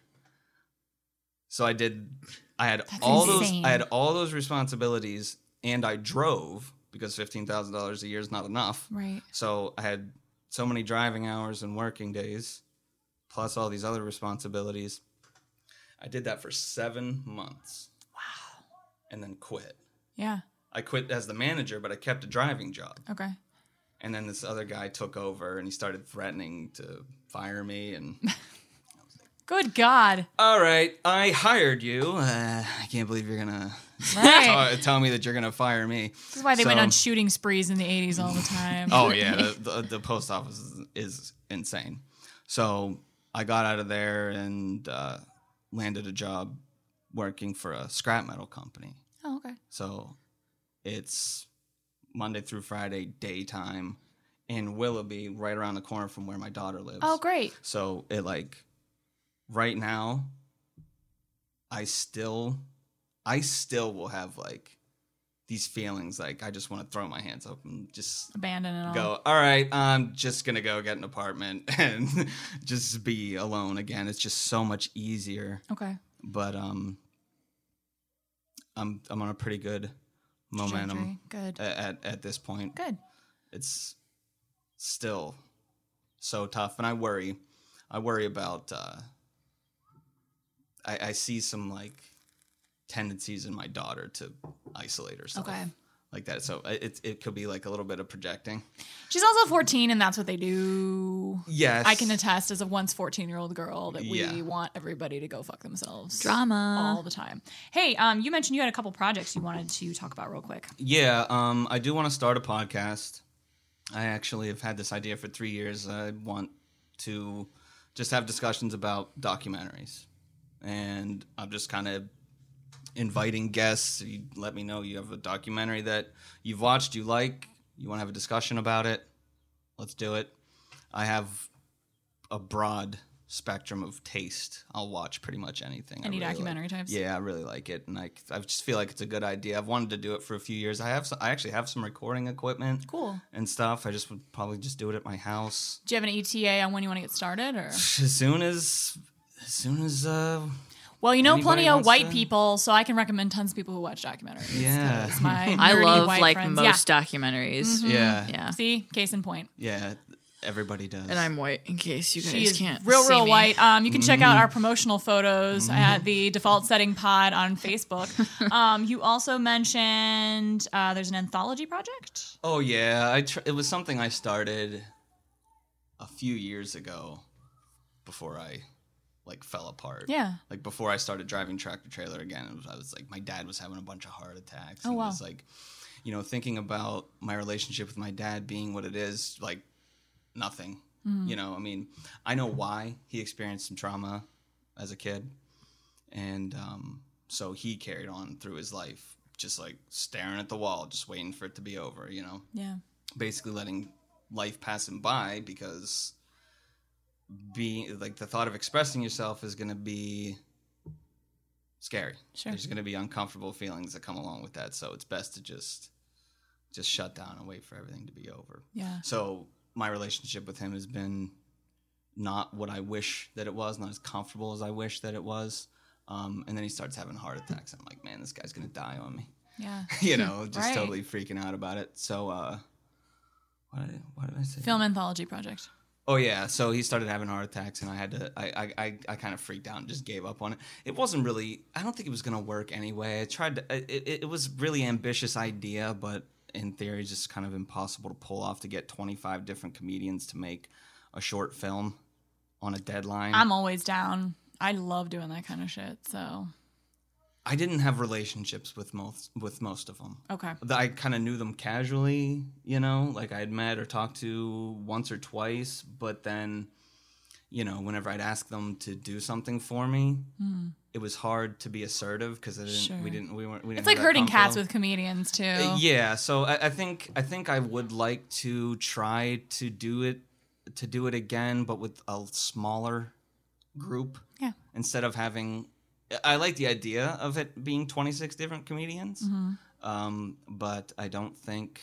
D: So I had all those responsibilities, and I drove because $15,000 a year is not enough.
B: Right.
D: So I had so many driving hours and working days, plus all these other responsibilities. I did that for 7 months.
B: Wow.
D: And then quit.
B: Yeah.
D: I quit as the manager, but I kept a driving job.
B: Okay.
D: And then this other guy took over, and he started threatening to fire me, and
B: Good God.
D: all right, I hired you. I can't believe you're gonna
B: Right.
D: tell me that you're gonna fire me.
B: This is why they went on shooting sprees in the 80s all the time.
D: Oh yeah, the post office is insane. So I got out of there and landed a job working for a scrap metal company.
B: Oh, okay.
D: So it's Monday through Friday, daytime, in Willoughby, right around the corner from where my daughter lives.
B: Oh, great.
D: So it right now, I still will have these feelings like I just want to throw my hands up and just
B: Abandon it all.
D: go, all right, I'm just going to go get an apartment and just be alone again. It's just so much easier.
B: Okay.
D: But I'm on a pretty good momentum
B: Good.
D: at this point.
B: Good.
D: It's still so tough, and I worry about I see some tendencies in my daughter to isolate herself.
B: Okay.
D: Like that. So it could be a little bit of projecting.
B: She's also 14, and that's what they do.
D: Yes.
B: I can attest as a once 14-year-old girl that we
D: Yeah.
B: want everybody to go fuck themselves.
C: Drama.
B: All the time. Hey, you mentioned you had a couple projects you wanted to talk about real quick.
D: Yeah, I do want to start a podcast. I actually have had this idea for 3 years. I want to just have discussions about documentaries. And I'm just kind of inviting guests. You let me know you have a documentary that you've watched, you want to have a discussion about it. Let's do it. I have a broad spectrum of taste. I'll watch pretty much anything.
B: Any documentary types?
D: Yeah, I really like it, and I just feel like it's a good idea. I've wanted to do it for a few years. I actually have some recording equipment.
B: Cool.
D: And stuff. I just would probably just do it at my house.
B: Do you have an ETA on when you want to get started? Or?
D: As soon as
B: Well, you know
D: Anybody
B: plenty of
D: wants
B: white
D: to-
B: people, so I can recommend tons of people who watch documentaries.
D: Yeah.
B: 'Cause my
C: I
B: nerdy
C: love
B: white friends,
C: most documentaries.
D: yeah.
C: Yeah.
B: See, case in point.
D: Yeah, everybody does.
C: And I'm white in case you guys
B: She is
C: can't
B: real
C: see me.
B: white. You can check out our promotional photos at the Default Setting Pod on Facebook. You also mentioned there's an anthology project.
D: Oh yeah, it was something I started a few years ago before I fell apart.
B: Yeah.
D: Before I started driving tractor trailer again, I was my dad was having a bunch of heart attacks.
B: Oh,
D: and
B: wow.
D: It was thinking about my relationship with my dad being what it is, nothing. I mean, I know why he experienced some trauma as a kid, and so he carried on through his life just staring at the wall, just waiting for it to be over.
B: Yeah.
D: Basically letting life pass him by because being the thought of expressing yourself is going to be scary.
B: Sure.
D: There's going to be uncomfortable feelings that come along with that, so it's best to just shut down and wait for everything to be over.
B: Yeah.
D: So my relationship with him has been not what I wish that it was, not as comfortable as I wish that it was. And then he starts having heart attacks. I'm like, man, this guy's gonna die on me.
B: Yeah.
D: Just
B: Right.
D: totally freaking out about it. So, what did I say?
B: Film anthology project.
D: Oh yeah, so he started having heart attacks, and I kind of freaked out and just gave up on it. It wasn't really. I don't think it was gonna work anyway. I tried to. It was really ambitious idea, but in theory, it's just kind of impossible to pull off to get 25 different comedians to make a short film on a deadline.
B: I'm always down. I love doing that kind of shit. So
D: I didn't have relationships with most of them.
B: okay.
D: I kind of knew them casually, like I had met or talked to once or twice, but then, whenever I'd ask them to do something for me, it was hard to be assertive because
B: Sure.
D: we didn't
B: It's
D: have
B: like
D: that
B: herding cats
D: comfort.
B: with comedians too.
D: Yeah, so I think I would like to try to do it again, but with a smaller group.
B: Yeah.
D: Instead of having, I like the idea of it being 26 different comedians, but I don't think.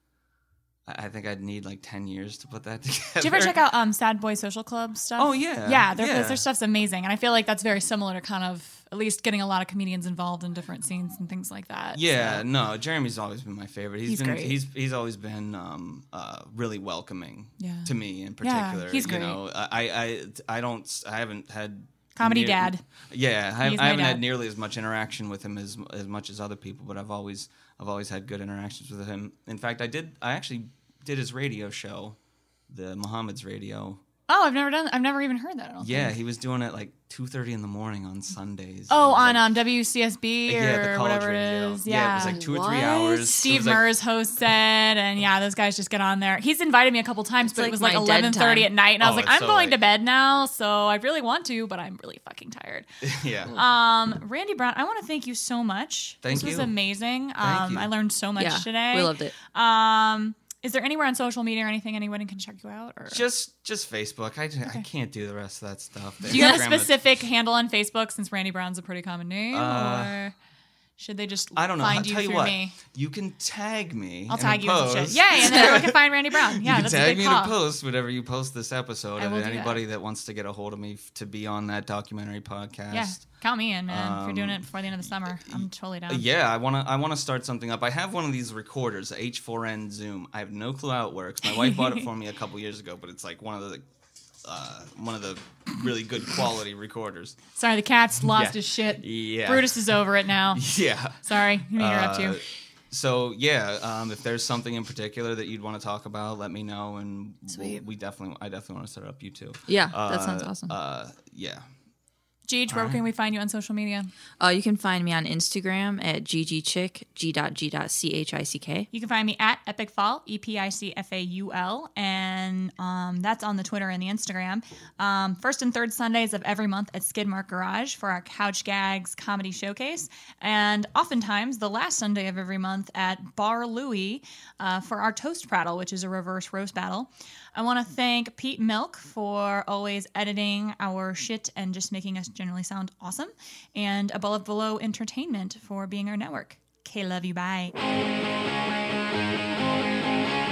D: I think I'd need like 10 years to put that together.
B: Did you ever check out Sad Boy Social Club stuff?
D: Oh, yeah.
B: Yeah,
D: Yeah.
B: their stuff's amazing. And I feel like that's very similar to kind of at least getting a lot of comedians involved in different scenes and things like that.
D: Yeah,
B: So,
D: no, Jeremy's always been my favorite.
B: He's
D: been
B: great.
D: he's always been really welcoming
B: Yeah.
D: to me in
B: Yeah,
D: particular.
B: he's great.
D: I haven't had
B: Comedy
D: near-
B: dad.
D: Yeah,
B: He's
D: I
B: my
D: haven't
B: dad.
D: had nearly as much interaction with him as much as other people, but I've always had good interactions with him. In fact, I actually did his radio show, the Muhammad's Radio.
B: Oh, I've never even heard that. I don't
D: Yeah,
B: think.
D: he was doing it like 2:30 in the morning on Sundays.
B: Oh,
D: It was
B: on
D: like-
B: WCSB or
D: yeah, the college
B: whatever
D: radio.
B: it is.
D: Yeah, it was like 2 or 3
C: What?
D: hours.
B: Steve
D: It was like-
B: Murs hosts it, and yeah, those guys just get on there. He's invited me a couple times, but
C: like
B: it was like
C: my dead
B: 11:30
C: time.
B: at night, and I was
D: Oh,
B: like,
D: it's
B: I'm
D: so
B: going to
D: late.
B: bed now, so I really want to, but I'm really fucking tired.
D: Yeah.
B: Randy Brown, I want to thank you so much.
D: Thank
B: this was
D: you.
B: amazing.
D: Thank you.
B: I learned so much
C: Yeah,
B: today.
C: we loved it.
B: Is there anywhere on social media or anything anyone can check you out? Or
D: Just Facebook. I can't do the rest of that stuff.
B: do you have a
D: Instagram is-
B: specific handle on Facebook since Randy Brown's a pretty common name, or should they just
D: I don't know. I'll
B: find you
D: tell you
B: through
D: what.
B: me?
D: You can tag me.
B: I'll
D: in
B: tag
D: a
B: you with
D: post.
B: shit. Yay, and then everyone can find Randy Brown. Yeah,
D: You can
B: that's
D: tag
B: a big
D: me
B: call.
D: in a post whenever you post this episode,
B: I will
D: and
B: do
D: anybody that wants to get a hold of me to be on that documentary podcast.
B: Yeah, count me in, man. If you're doing it before the end of the summer, I'm totally down.
D: Yeah, I wanna start something up. I have one of these recorders, the H4n Zoom. I have no clue how it works. My wife bought it for me a couple years ago, but it's like one of the really good quality recorders.
B: Sorry, the cat's lost
D: Yeah.
B: his shit.
D: Yeah.
B: Brutus is over it now.
D: Yeah.
B: Sorry, you may interrupt you.
D: So yeah, if there's something in particular that you'd want to talk about, let me know, and
C: Sweet.
D: I definitely want to set it up you too.
C: Yeah, that sounds awesome.
D: Yeah.
B: Gigi, where can we find you on social media?
C: You can find me on Instagram at ggchick, g.g.chick.
B: You can find me at Epic Fall, EPICFAUL, and that's on the Twitter and the Instagram. First and third Sundays of every month at Skidmark Garage for our Couch Gags comedy showcase, and oftentimes the last Sunday of every month at Bar Louie for our Toast Prattle, which is a reverse roast battle. I want to thank Pete Milk for always editing our shit and just making us generally sound awesome, and Above Below Entertainment for being our network. Okay, love you, bye.